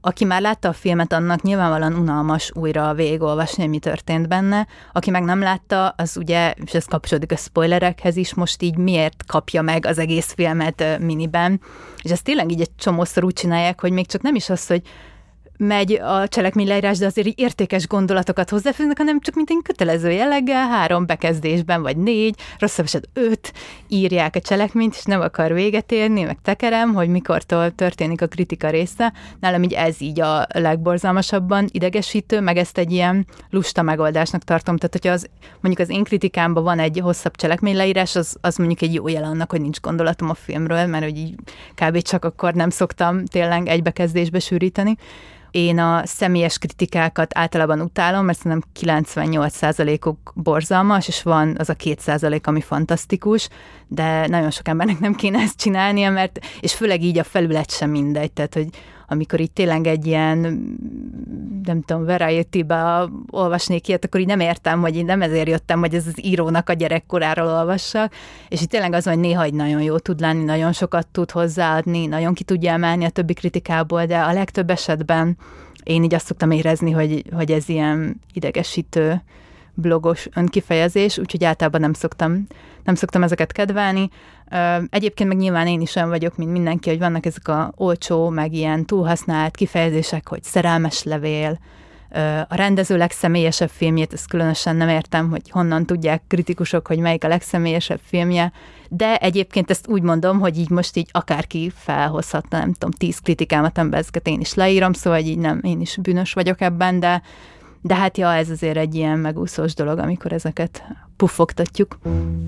Aki már látta a filmet, annak nyilvánvalóan unalmas újra végigolvasni, hogy mi történt benne. Aki meg nem látta, az ugye, és ez kapcsolódik a spoilerekhez is, most így miért kapja meg az egész filmet miniben. És ezt tényleg így egy csomószor úgy csinálják, hogy még csak nem is az, hogy megy a cselekményleírás, de azért így értékes gondolatokat hozzáfűznek, hanem csak mint egy kötelező jelleggel, három bekezdésben, vagy négy, rosszabb eset öt írják a cselekményt, és nem akar véget érni, meg tekerem, hogy mikortól történik a kritika része. Nálam így ez így a legborzalmasabban idegesítő, meg ezt egy ilyen lusta megoldásnak tartom. Tehát, hogyha az, mondjuk az én kritikámban van egy hosszabb cselekményleírás, az, az mondjuk egy jó jel annak, hogy nincs gondolatom a filmről, mert hogy így kb. Csak akkor nem szoktam tényleg egy bekezdésbe sűríteni. Én a személyes kritikákat általában utálom, mert szerintem kilencvennyolc százalékuk borzalmas, és van az a két százalék, ami fantasztikus, de nagyon sok embernek nem kéne ezt csinálnia, mert, és főleg így a felület sem mindegy, tehát, hogy amikor így tényleg egy ilyen, nem tudom, Variety-be olvasnék ilyet, akkor így nem értem, hogy én nem ezért jöttem, hogy ez az írónak a gyerekkoráról olvassak, és itt tényleg az, hogy néha egy nagyon jó tud lenni, nagyon sokat tud hozzáadni, nagyon ki tudja emelni a többi kritikából, de a legtöbb esetben én így azt szoktam érezni, hogy, hogy ez ilyen idegesítő blogos önkifejezés, úgyhogy általában nem szoktam, nem szoktam ezeket kedvelni. Egyébként meg nyilván én is olyan vagyok, mint mindenki, hogy vannak ezek a olcsó, meg ilyen túlhasznált kifejezések, hogy szerelmes levél, a rendező legszemélyesebb filmjét, ezt különösen nem értem, hogy honnan tudják kritikusok, hogy melyik a legszemélyesebb filmje, de egyébként ezt úgy mondom, hogy így most így akárki felhozhatna, nem tudom, tíz kritikámat, amiben ezeket én is leírom, szóval így nem, én is bűnös vagyok ebben, de De hát ja, ez azért egy ilyen megúszós dolog, amikor ezeket puffogtatjuk.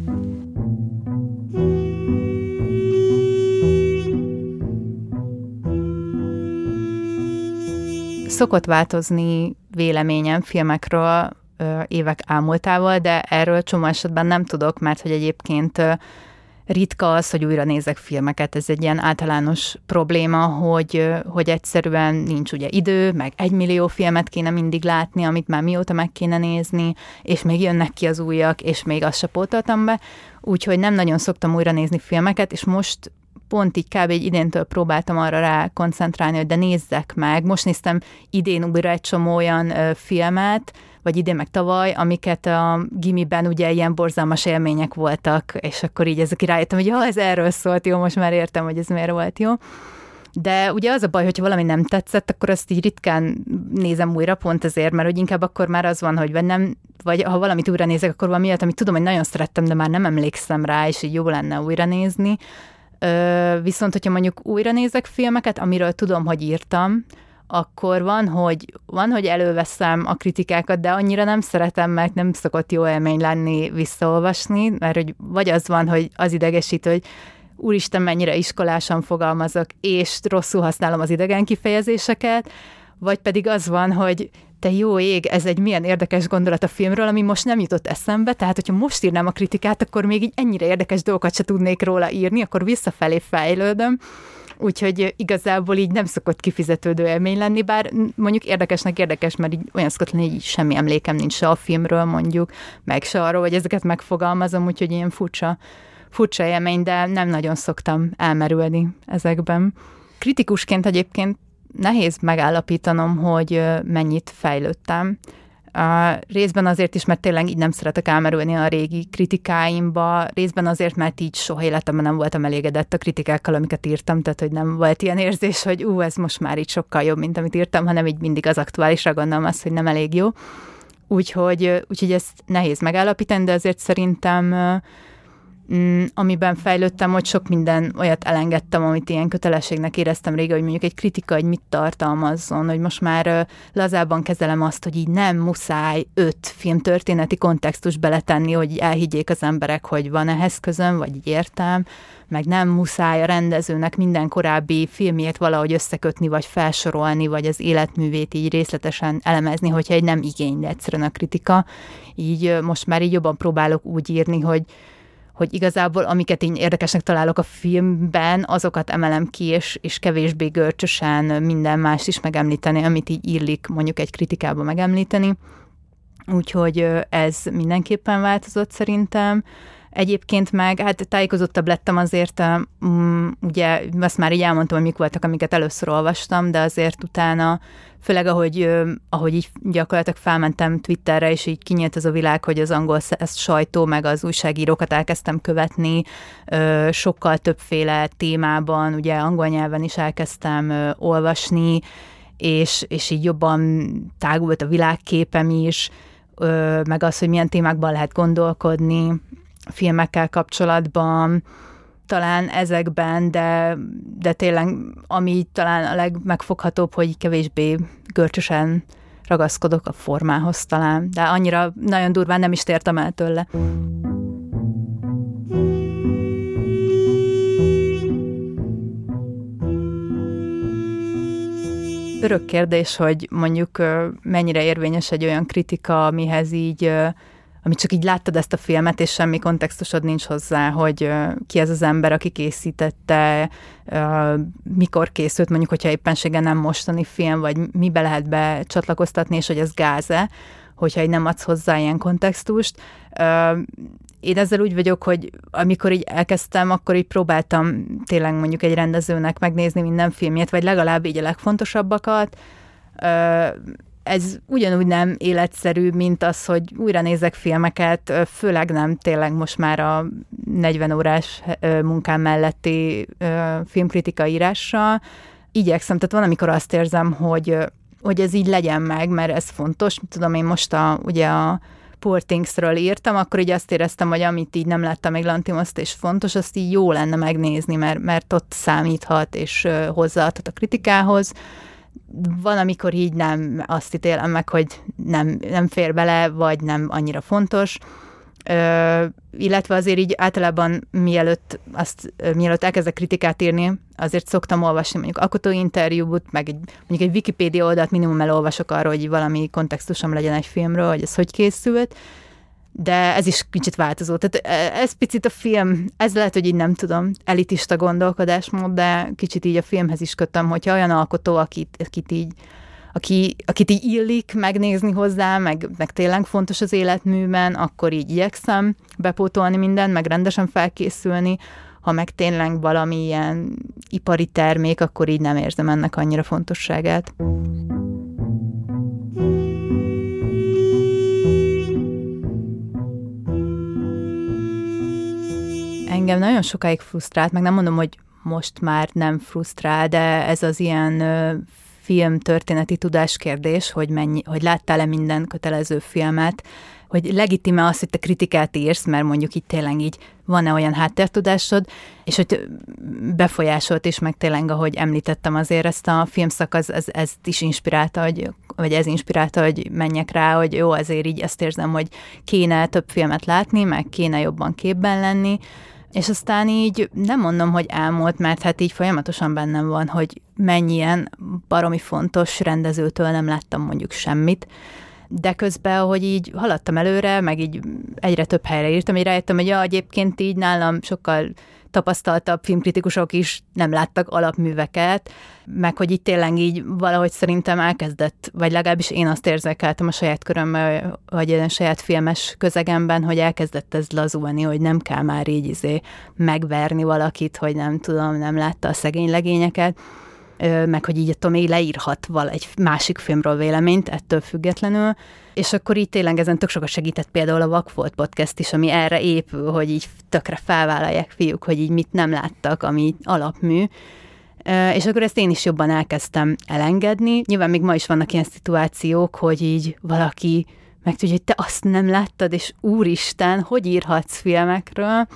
Szokott változni véleményem filmekről ö, évek elmúltával, de erről csomó esetben nem tudok, mert hogy egyébként ö, ritka az, hogy újra nézek filmeket. Ez egy ilyen általános probléma, hogy, hogy egyszerűen nincs ugye idő, meg egymillió filmet kéne mindig látni, amit már mióta meg kéne nézni, és még jönnek ki az újak, és még azt se pótoltam be. Úgyhogy nem nagyon szoktam újra nézni filmeket, és most pont így kb. Egy idéntől próbáltam arra rá koncentrálni, hogy de nézzek meg. Most néztem idén újra egy csomó olyan ö, filmet, vagy idén meg tavaly, amiket a gimiben ugye ilyen borzalmas élmények voltak, és akkor így ezek rájöttem, hogy ja, ez erről szólt, jó, most már értem, hogy ez miért volt jó. De ugye az a baj, hogyha valami nem tetszett, akkor azt így ritkán nézem újra, pont ezért, mert hogy inkább akkor már az van, hogy vagy nem, vagy ha valamit újra nézek, akkor valami olyat, amit tudom, hogy nagyon szerettem, de már nem emlékszem rá, és így jó lenne újra nézni. Ö, viszont, hogyha mondjuk újra nézek filmeket, amiről tudom, hogy írtam, akkor van, hogy, van, hogy előveszem a kritikákat, de annyira nem szeretem, mert nem szokott jó élmény lenni visszaolvasni, mert hogy vagy az van, hogy az idegesít, hogy úristen, mennyire iskolásan fogalmazok, és rosszul használom az idegen kifejezéseket, vagy pedig az van, hogy te jó ég, ez egy milyen érdekes gondolat a filmről, ami most nem jutott eszembe, tehát hogyha most írnám a kritikát, akkor még így ennyire érdekes dolgokat se tudnék róla írni, akkor visszafelé fejlődöm, úgyhogy igazából így nem szokott kifizetődő élmény lenni, bár mondjuk érdekesnek érdekes, mert így olyan szokott lenni, hogy így semmi emlékem nincs se a filmről mondjuk, meg se arról, hogy ezeket megfogalmazom, úgyhogy ilyen furcsa, furcsa élmény, de nem nagyon szoktam elmerülni ezekben. Kritikusként egyébként nehéz megállapítanom, hogy mennyit fejlődtem. A részben azért is, mert tényleg így nem szeretek elmerülni a régi kritikáimba, részben azért, mert így soha életemben nem voltam elégedett a kritikákkal, amiket írtam, tehát hogy nem volt ilyen érzés, hogy ú, ez most már így sokkal jobb, mint amit írtam, hanem így mindig az aktuálisra gondolom azt, hogy nem elég jó. Úgyhogy, úgyhogy ezt nehéz megállapítani, de azért szerintem amiben fejlődtem, hogy sok minden olyat elengedtem, amit ilyen kötelességnek éreztem régen, hogy mondjuk egy kritika, hogy mit tartalmazzon, hogy most már lazában kezelem azt, hogy így nem muszáj öt filmtörténeti kontextus beletenni, hogy elhiggyék az emberek, hogy van ehhez közöm, vagy így értem, meg nem muszáj a rendezőnek minden korábbi filmjét valahogy összekötni, vagy felsorolni, vagy az életművét így részletesen elemezni, hogyha egy nem igényli egyszerűen a kritika. Így most már így jobban próbálok úgy írni, hogy hogy igazából amiket én érdekesnek találok a filmben, azokat emelem ki, és, és kevésbé görcsösen minden mást is megemlíteni, amit így illik mondjuk egy kritikában megemlíteni. Úgyhogy ez mindenképpen változott szerintem. Egyébként meg, hát tájékozottabb lettem azért, um, ugye azt már így elmondtam, hogy mik voltak, amiket először olvastam, de azért utána, főleg ahogy, uh, ahogy így gyakorlatilag felmentem Twitterre, és így kinyílt az a világ, hogy az angol sajtó, meg az újságírókat elkezdtem követni, uh, sokkal többféle témában, ugye angol nyelven is elkezdtem uh, olvasni, és, és így jobban tágult a világképem is, uh, meg az, hogy milyen témákban lehet gondolkodni, filmekkel kapcsolatban, talán ezekben, de, de tényleg ami talán a legmegfoghatóbb, hogy kevésbé görcsösen ragaszkodok a formához talán, de annyira nagyon durván nem is tértem el tőle. Örök kérdés, hogy mondjuk mennyire érvényes egy olyan kritika, amihez így amit csak így láttad ezt a filmet, és semmi kontextusod nincs hozzá, hogy ki ez az ember, aki készítette, mikor készült, mondjuk, hogyha éppenséggel nem mostani film, vagy mibe lehet becsatlakoztatni, és hogy ez gáz-e, hogyha így nem adsz hozzá ilyen kontextust. Én ezzel úgy vagyok, hogy amikor így elkezdtem, akkor így próbáltam tényleg mondjuk egy rendezőnek megnézni minden filmjét, vagy legalább így a legfontosabbakat. Ez ugyanúgy nem életszerű, mint az, hogy újra nézek filmeket, főleg nem tényleg most már a negyven órás munkám melletti filmkritika írással. Igyekszem, tehát van, amikor azt érzem, hogy, hogy ez így legyen meg, mert ez fontos. Tudom, én most a, ugye a Poor Things-ről írtam, akkor így azt éreztem, hogy amit így nem láttam még Lantimoszt, és fontos, azt így jó lenne megnézni, mert, mert ott számíthat, és hozzáadhat a kritikához. Van, amikor így nem azt ítélem meg, hogy nem, nem fér bele, vagy nem annyira fontos. Ö, illetve azért így általában mielőtt, azt, mielőtt elkezdek kritikát írni, azért szoktam olvasni mondjuk alkotóinterjút, meg egy, mondjuk egy Wikipédia oldalt minimum elolvasok arról, hogy valami kontextusom legyen egy filmről, hogy ez hogy készült, de ez is kicsit változó. Tehát ez picit a film, ez lehet, hogy így nem tudom, elitista gondolkodásmód, de kicsit így a filmhez is kötöm, hogyha olyan alkotó, akit, akit így aki, akit így illik megnézni hozzá, meg, meg tényleg fontos az életműben, akkor így igyekszem bepótolni mindent, meg rendesen felkészülni. Ha meg tényleg valamilyen ipari termék, akkor így nem érzem ennek annyira fontosságát. Engem nagyon sokáig frusztrált, meg nem mondom, hogy most már nem frusztrál, de ez az ilyen ö, filmtörténeti tudáskérdés, hogy, mennyi, hogy láttál-e minden kötelező filmet, hogy legitime az, hogy te kritikát írsz, mert mondjuk itt tényleg így van-e olyan háttértudásod, és hogy befolyásolt is, meg tényleg, ahogy említettem azért ezt a filmszakasz, ez, ez is inspirálta, hogy, vagy ez inspirálta, hogy menjek rá, hogy jó, azért így ezt érzem, hogy kéne több filmet látni, meg kéne jobban képben lenni, és aztán így nem mondom, hogy elmúlt, mert hát így folyamatosan bennem van, hogy mennyien baromi fontos rendezőtől nem láttam mondjuk semmit, de közben, ahogy így haladtam előre, meg így egyre több helyre írtam, így rájöttem, hogy ja, egyébként így nálam sokkal tapasztaltabb filmkritikusok is nem láttak alapműveket, meg hogy itt tényleg így valahogy szerintem elkezdett, vagy legalábbis én azt érzékeltem a saját körömmel, vagy a saját filmes közegemben, hogy elkezdett ez lazulni, hogy nem kell már így izé megverni valakit, hogy nem tudom, nem látta a szegény legényeket, meg hogy így attól még leírhat vala egy másik filmről véleményt, ettől függetlenül, és akkor így tényleg ezen tök sokat segített például a Vakfolt podcast is, ami erre épül, hogy így tökre felvállalják fiúk, hogy így mit nem láttak, ami alapmű, és akkor ezt én is jobban elkezdtem elengedni. Nyilván még ma is vannak ilyen szituációk, hogy így valaki megtudja, hogy te azt nem láttad, és úristen, hogy írhatsz filmekről,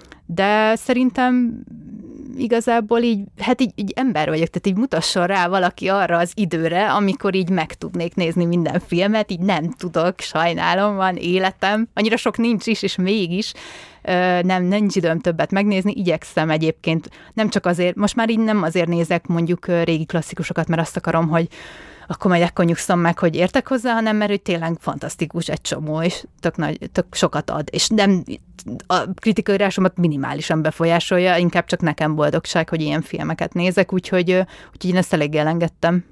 de szerintem igazából így, hát így, így ember vagyok, tehát így mutasson rá valaki arra az időre, amikor így meg tudnék nézni minden filmet, így nem tudok, sajnálom, van életem, annyira sok nincs is, és mégis nem, nincs időm többet megnézni, igyekszem egyébként, nem csak azért, most már így nem azért nézek mondjuk régi klasszikusokat, mert azt akarom, hogy akkor majd ekkor nyugszom meg, hogy értek hozzá, hanem mert hogy tényleg fantasztikus egy csomó, és tök, nagy, tök sokat ad, és nem a kritikaírásomat minimálisan befolyásolja, inkább csak nekem boldogság, hogy ilyen filmeket nézek, úgyhogy, úgyhogy én ezt eléggé elengedtem.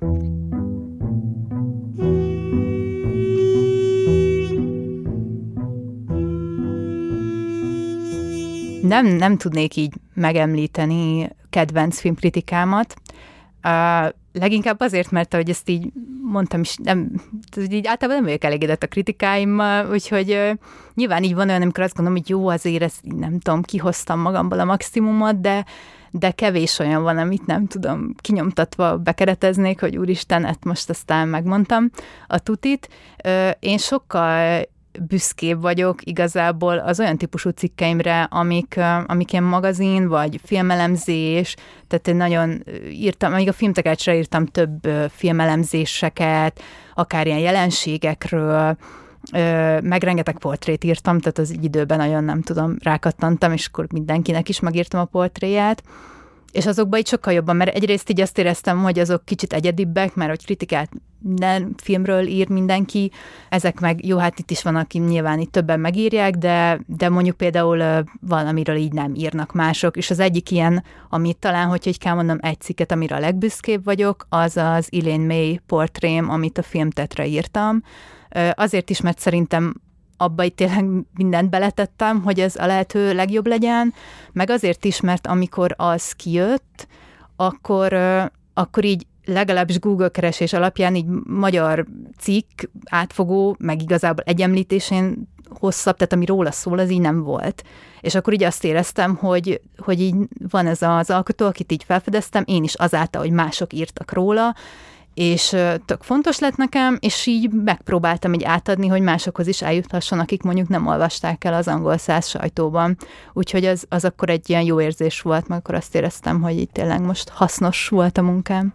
Nem, nem tudnék így megemlíteni kedvenc filmkritikámat. Uh, leginkább azért, mert ahogy ezt így mondtam is, nem, így általában nem vagyok elégedett a kritikáimmal, úgyhogy uh, nyilván így van olyan, amikor azt gondolom, hogy jó, azért ezt nem tudom, kihoztam magamból a maximumot, de, de kevés olyan van, amit nem tudom, kinyomtatva bekereteznék, hogy úristen, ezt most aztán megmondtam a tutit. Uh, én sokkal büszkébb vagyok igazából az olyan típusú cikkeimre, amik, amik ilyen magazin, vagy filmelemzés, tehát én nagyon írtam, amíg a filmtekercsre írtam több filmelemzéseket, akár ilyen jelenségekről, meg rengeteg portrét írtam, tehát az egy időben nagyon nem tudom, rákattantam, és akkor mindenkinek is megírtam a portréját, és azokban így sokkal jobban, mert egyrészt így azt éreztem, hogy azok kicsit egyedibbek, mert hogy kritikát minden filmről ír mindenki, ezek meg, jó, hát itt is van, aki nyilván itt többen megírják, de, de mondjuk például valamiről így nem írnak mások, és az egyik ilyen, amit talán, hogyha így kell mondom egy cikket, amire a legbüszkébb vagyok, az az Elaine May portrém, amit a Filmtetre írtam. Azért is, mert szerintem abba itt tényleg mindent beletettem, hogy ez a lehető legjobb legyen, meg azért is, mert amikor az kijött, akkor, akkor így legalábbis Google keresés alapján így magyar cikk, átfogó, meg igazából egy említésén hosszabb, tehát ami róla szól, az így nem volt. És akkor így azt éreztem, hogy, hogy így van ez az alkotó, akit így felfedeztem, én is azáltal, hogy mások írtak róla, és tök fontos lett nekem, és így megpróbáltam így átadni, hogy másokhoz is eljuthasson, akik mondjuk nem olvasták el az angol száz sajtóban. Úgyhogy az, az akkor egy ilyen jó érzés volt, mert akkor azt éreztem, hogy itt tényleg most hasznos volt a munkám.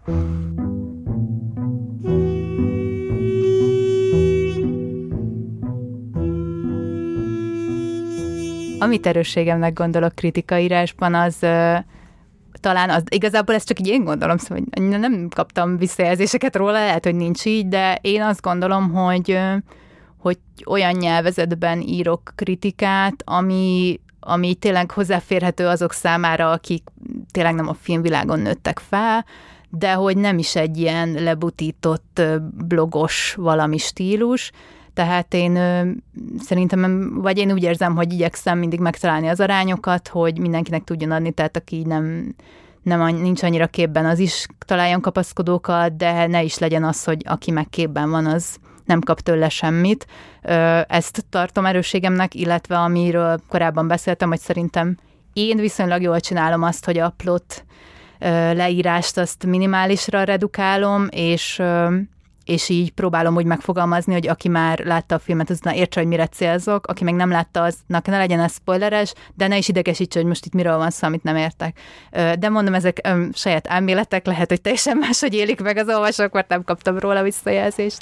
Amit erősségemnek gondolok kritikaírásban, az... talán az, igazából ezt csak így én gondolom, szóval nem kaptam visszajelzéseket róla, lehet, hogy nincs így, de én azt gondolom, hogy, hogy olyan nyelvezetben írok kritikát, ami, ami tényleg hozzáférhető azok számára, akik tényleg nem a filmvilágon nőttek fel, de hogy nem is egy ilyen lebutított blogos valami stílus. Tehát én ö, szerintem, vagy én úgy érzem, hogy igyekszem mindig megtalálni az arányokat, hogy mindenkinek tudjon adni, tehát aki nem, nem nincs annyira képben, az is találjon kapaszkodókat, de ne is legyen az, hogy aki meg képben van, az nem kap tőle semmit. Ö, ezt tartom erősségemnek, illetve amiről korábban beszéltem, hogy szerintem én viszonylag jól csinálom azt, hogy a plot ö, leírást azt minimálisra redukálom, és... Ö, és így próbálom úgy megfogalmazni, hogy aki már látta a filmet, az na értse, hogy mire célzok, aki meg nem látta, aznak ne legyen ez spoileres, de ne is idegesítse, hogy most itt miről van szó, amit nem értek. De mondom, ezek öm, saját elméletek, lehet, hogy teljesen máshogy élik meg az olvasók, mert nem kaptam róla visszajelzést.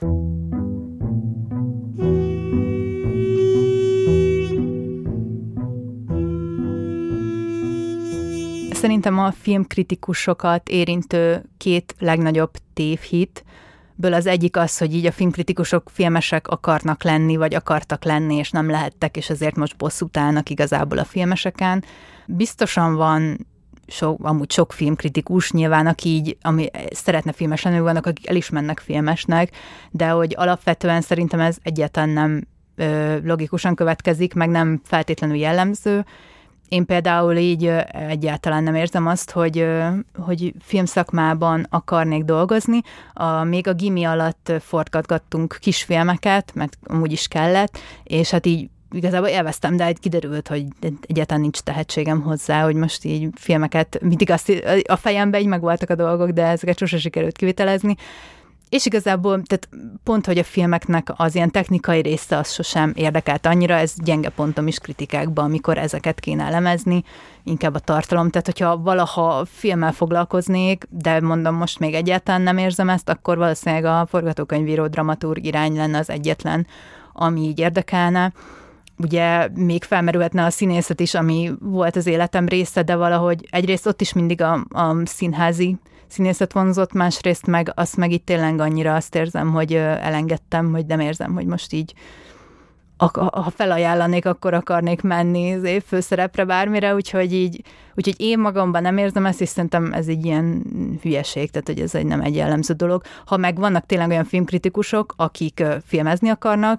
Szerintem a filmkritikusokat érintő két legnagyobb tévhit, ből az egyik az, hogy így a filmkritikusok filmesek akarnak lenni, vagy akartak lenni, és nem lehettek, és ezért most bosszút állnak igazából a filmeseken. Biztosan van so, amúgy sok filmkritikus, nyilván, aki így, ami szeretne filmes lenni, vannak, akik el is mennek filmesnek, de hogy alapvetően szerintem ez egyáltalán nem ö, logikusan következik, meg nem feltétlenül jellemző. Én például így egyáltalán nem érzem azt, hogy, hogy filmszakmában akarnék dolgozni. A, még a gimi alatt forgatgattunk kisfilmeket, mert amúgy is kellett, és hát így igazából élveztem, de kiderült, hogy egyáltalán nincs tehetségem hozzá, hogy most így filmeket, mindig azt a fejemben így megvoltak a dolgok, de ezeket sose sikerült kivitelezni. És igazából, tehát pont, hogy a filmeknek az ilyen technikai része az sosem érdekelt annyira, ez gyenge pontom is kritikákban, amikor ezeket kéne elemezni, inkább a tartalom. Tehát, hogyha valaha filmmel foglalkoznék, de mondom, most még egyáltalán nem érzem ezt, akkor valószínűleg a forgatókönyvíró dramaturg irány lenne az egyetlen, ami így érdekelne. Ugye még felmerülhetne a színészet is, ami volt az életem része, de valahogy egyrészt ott is mindig a, a színházi színészet vonzott, másrészt meg azt meg itt tényleg annyira azt érzem, hogy elengedtem, hogy nem érzem, hogy most így ha felajánlanék, akkor akarnék menni az év főszerepre bármire, úgyhogy így, úgyhogy én magamban nem érzem ezt, és szerintem ez egy ilyen hülyeség, tehát hogy ez egy nem egy jellemző dolog. Ha meg vannak tényleg olyan filmkritikusok, akik filmezni akarnak,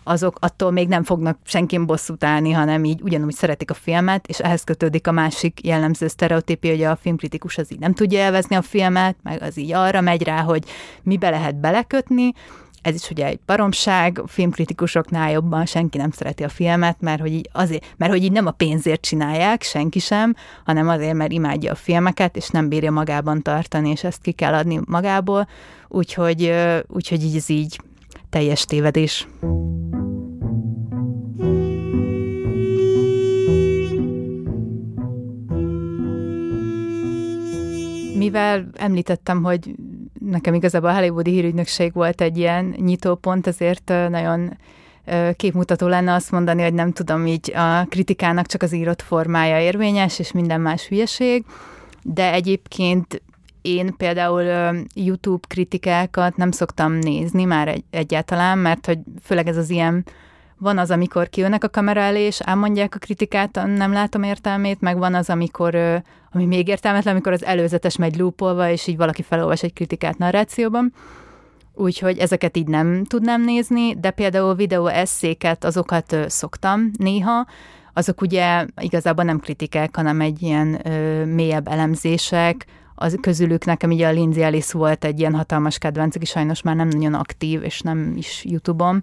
azok attól még nem fognak senkin bosszút állni, hanem így ugyanúgy szeretik a filmet, és ehhez kötődik a másik jellemző sztereotípia, hogy a filmkritikus az így nem tudja élvezni a filmet, meg az így arra megy rá, hogy mibe lehet belekötni. Ez is ugye egy baromság, filmkritikusoknál jobban senki nem szereti a filmet, mert hogy így azért, mert hogy így nem a pénzért csinálják, senki sem, hanem azért, mert imádja a filmeket, és nem bírja magában tartani, és ezt ki kell adni magából, úgyhogy, úgyhogy így ez így teljes tévedés. Mivel említettem, hogy nekem igazából a hollywoodi hírügynökség volt egy ilyen nyitópont, ezért nagyon képmutató lenne azt mondani, hogy nem tudom, így a kritikának csak az írott formája érvényes, és minden más hülyeség, de egyébként én például YouTube kritikákat nem szoktam nézni már egy, egyáltalán, mert hogy főleg ez az ilyen, van az, amikor kijönnek a kamera elé, és elmondják a kritikát, nem látom értelmét, meg van az, amikor, ami még értelmetlen, amikor az előzetes megy loopolva, és így valaki felolvas egy kritikát narrációban. Úgyhogy ezeket így nem tudnám nézni, de például videó esszéket, azokat szoktam néha, azok ugye igazából nem kritikák, hanem egy ilyen ö, mélyebb elemzések, az közülük nekem így a Lindsay Ellis volt egy ilyen hatalmas kedvenc, aki sajnos már nem nagyon aktív, és nem is YouTube-on,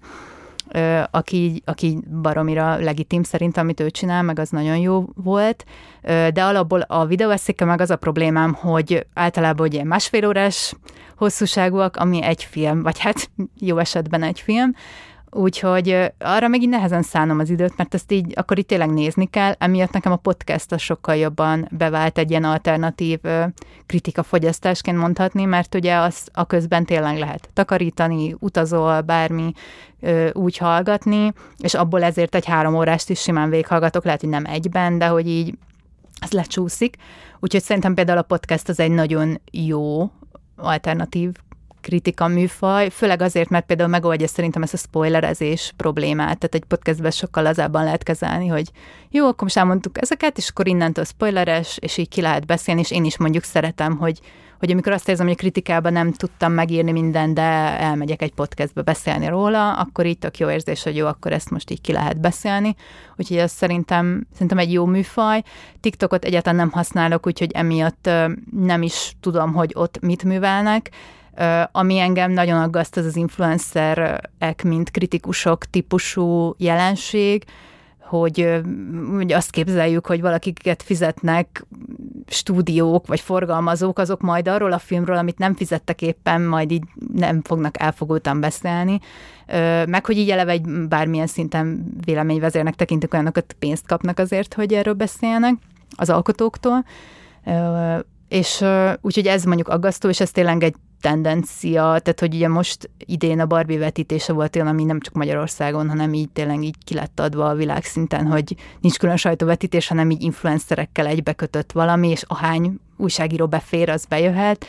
aki, aki baromira legitim szerint, amit ő csinál, meg az nagyon jó volt, de alapból a videóesszékkel meg az a problémám, hogy általában ugye másfél órás hosszúságúak, ami egy film, vagy hát jó esetben egy film, úgyhogy arra még így nehezen szánom az időt, mert ezt így akkor itt tényleg nézni kell, emiatt nekem a podcast az sokkal jobban bevált egy ilyen alternatív kritikafogyasztásként mondhatni, mert ugye az a közben tényleg lehet takarítani, utazol, bármi, úgy hallgatni, és abból ezért egy három órást is simán végighallgatok, lehet, hogy nem egyben, de hogy így az lecsúszik. Úgyhogy szerintem például a podcast az egy nagyon jó alternatív kritika műfaj, főleg azért, mert például megoldja szerintem ezt a spoilerezés problémát, tehát egy podcastben sokkal lazábban lehet kezelni, hogy jó, akkor most elmondtuk ezeket, és akkor innentől spoileres, és így ki lehet beszélni, és én is mondjuk szeretem, hogy, hogy amikor azt érzem, hogy a kritikában nem tudtam megírni mindent, de elmegyek egy podcastbe beszélni róla, akkor így tök jó érzés, hogy jó, akkor ezt most így ki lehet beszélni. Úgyhogy ez szerintem, szerintem egy jó műfaj. TikTokot egyáltalán nem használok, úgyhogy emiatt nem is tudom, hogy ott mit művelnek. Uh, ami engem nagyon aggaszt, az az influencerek, mint kritikusok típusú jelenség, hogy, uh, hogy azt képzeljük, hogy valakiket fizetnek stúdiók vagy forgalmazók, azok majd arról a filmről, amit nem fizettek éppen, majd így nem fognak elfogultan beszélni. Uh, meg hogy így eleve egy bármilyen szinten véleményvezérnek tekintik olyanokat, pénzt kapnak azért, hogy erről beszéljenek az alkotóktól. Uh, és uh, úgyhogy ez mondjuk aggasztó, és ez tényleg egy tendencia, tehát hogy ugye most idén a Barbie vetítése volt olyan, ami nem csak Magyarországon, hanem így tényleg így ki lett adva a világszinten, hogy nincs külön sajtóvetítés, hanem így influencerekkel egybekötött valami, és ahány újságíró befér, az bejöhet.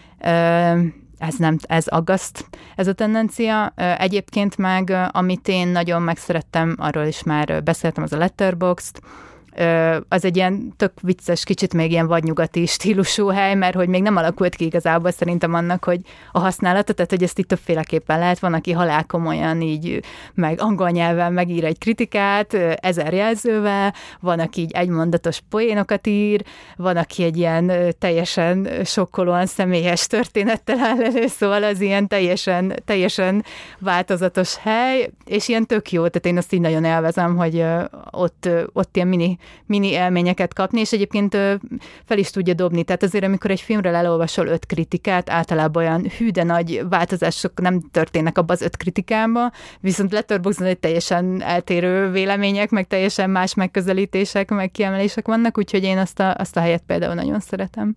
Ez nem, ez aggaszt, ez a tendencia. Egyébként meg, amit én nagyon megszerettem, arról is már beszéltem, az a Letterboxd, az egy ilyen tök vicces, kicsit még ilyen vadnyugati stílusú hely, mert hogy még nem alakult ki igazából szerintem annak, hogy a használata, tehát hogy ezt itt többféleképpen lehet, van, aki halálkomolyan így, meg angol nyelven megír egy kritikát, ezer jelzővel, van, aki így egymondatos poénokat ír, van, aki egy ilyen teljesen sokkolóan személyes történettel áll elő, szóval az ilyen teljesen, teljesen változatos hely, és ilyen tök jó, tehát én azt így nagyon élvezem, hogy ott, ott ilyen mini mini élményeket kapni, és egyébként fel is tudja dobni. Tehát azért, amikor egy filmről elolvasol öt kritikát, általában olyan hű, de nagy változások nem történnek abban az öt kritikában, viszont Letterboxdon egy teljesen eltérő vélemények, meg teljesen más megközelítések, meg kiemelések vannak, úgyhogy én azt a, azt a helyet például nagyon szeretem.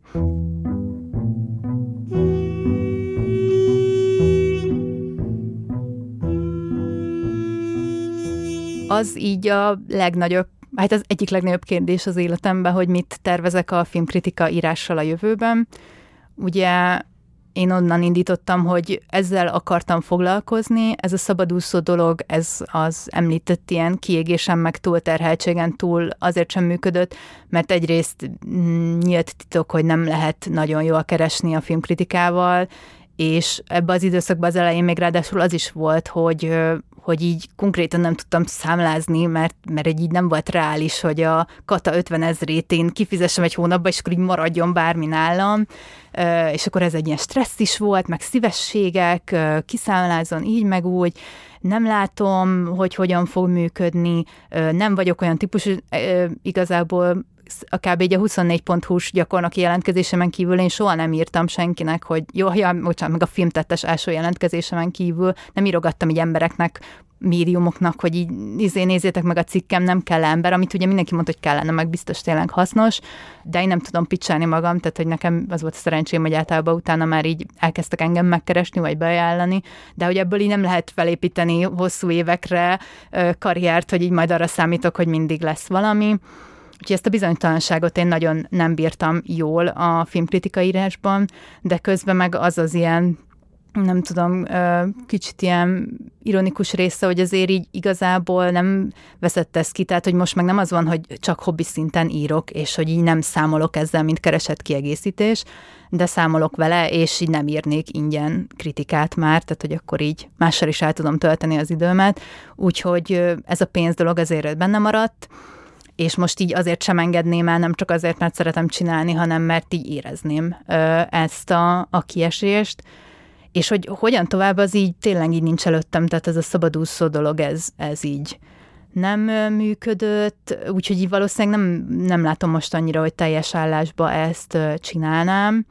Az így a legnagyobb, hát az egyik legnagyobb kérdés az életemben, hogy mit tervezek a filmkritika írással a jövőben. Ugye én onnan indítottam, hogy ezzel akartam foglalkozni, ez a szabadúszó dolog, ez az említett ilyen kiégésen meg túlterheltségen túl azért sem működött, mert egyrészt nyílt titok, hogy nem lehet nagyon jól keresni a filmkritikával, és ebben az időszakban az elején még ráadásul az is volt, hogy hogy így konkrétan nem tudtam számlázni, mert, mert egy így nem volt reális, hogy a kata ötven ezrét én kifizessem egy hónapba, és akkor így maradjon bármi nálam, és akkor ez egy ilyen stressz is volt, meg szívességek, kiszámlázzon így, meg úgy, nem látom, hogy hogyan fog működni, nem vagyok olyan típusú, igazából a kb. Egy a huszonnégy pont hu-s gyakornoki jelentkezésemen kívül én soha nem írtam senkinek, hogy jó, ja, bocsánat, meg a filmtettes ásó jelentkezésemen kívül nem írogattam így embereknek, médiumoknak, hogy így izé, nézzétek meg a cikkem, nem kell ember, amit ugye mindenki mondta, hogy kellene, meg biztos tényleg hasznos, de én nem tudom pitchelni magam, tehát hogy nekem az volt a szerencsém, hogy általában utána már így elkezdtek engem megkeresni, vagy beajánlani, de hogy ebből így nem lehet felépíteni hosszú évekre karriert, hogy így majd arra számítok, hogy mindig lesz valami. Úgyhogy ezt a bizonytalanságot én nagyon nem bírtam jól a filmkritika írásban, de közben meg az az ilyen, nem tudom, kicsit ilyen ironikus része, hogy azért így igazából nem veszett ez ki, tehát hogy most meg nem az van, hogy csak hobbi szinten írok, és hogy így nem számolok ezzel, mint keresett kiegészítés, de számolok vele, és így nem írnék ingyen kritikát már, tehát hogy akkor így mással is el tudom tölteni az időmet, úgyhogy ez a pénz dolog azért benne maradt, és most így azért sem engedném el, nem csak azért, mert szeretem csinálni, hanem mert így érezném ezt a, a kiesést, és hogy hogyan tovább, az így tényleg így nincs előttem, tehát ez a szabadúszó dolog, ez, ez így nem működött, úgyhogy így valószínűleg nem, nem látom most annyira, hogy teljes állásba ezt csinálnám,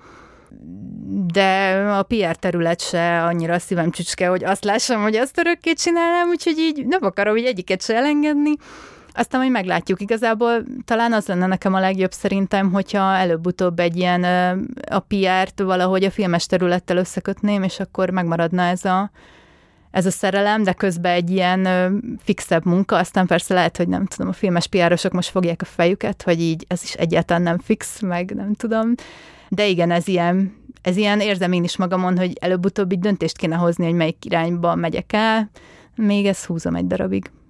de a pé er terület se annyira a szívem csücske, hogy azt lássam, hogy azt örökké csinálnám, úgyhogy így nem akarom így egyiket se elengedni. Aztán majd meglátjuk. Igazából talán az lenne nekem a legjobb szerintem, hogyha előbb-utóbb egy ilyen a pé er-t valahogy a filmes területtel összekötném, és akkor megmaradna ez a, ez a szerelem, de közben egy ilyen fixebb munka, aztán persze lehet, hogy nem tudom, a filmes pé er-osok most fogják a fejüket, hogy így ez is egyáltalán nem fix, meg nem tudom. De igen, ez ilyen, ez ilyen érzem én is magamon, hogy előbb-utóbb így döntést kéne hozni, hogy melyik irányba megyek el, még ezt húzom egy darabig.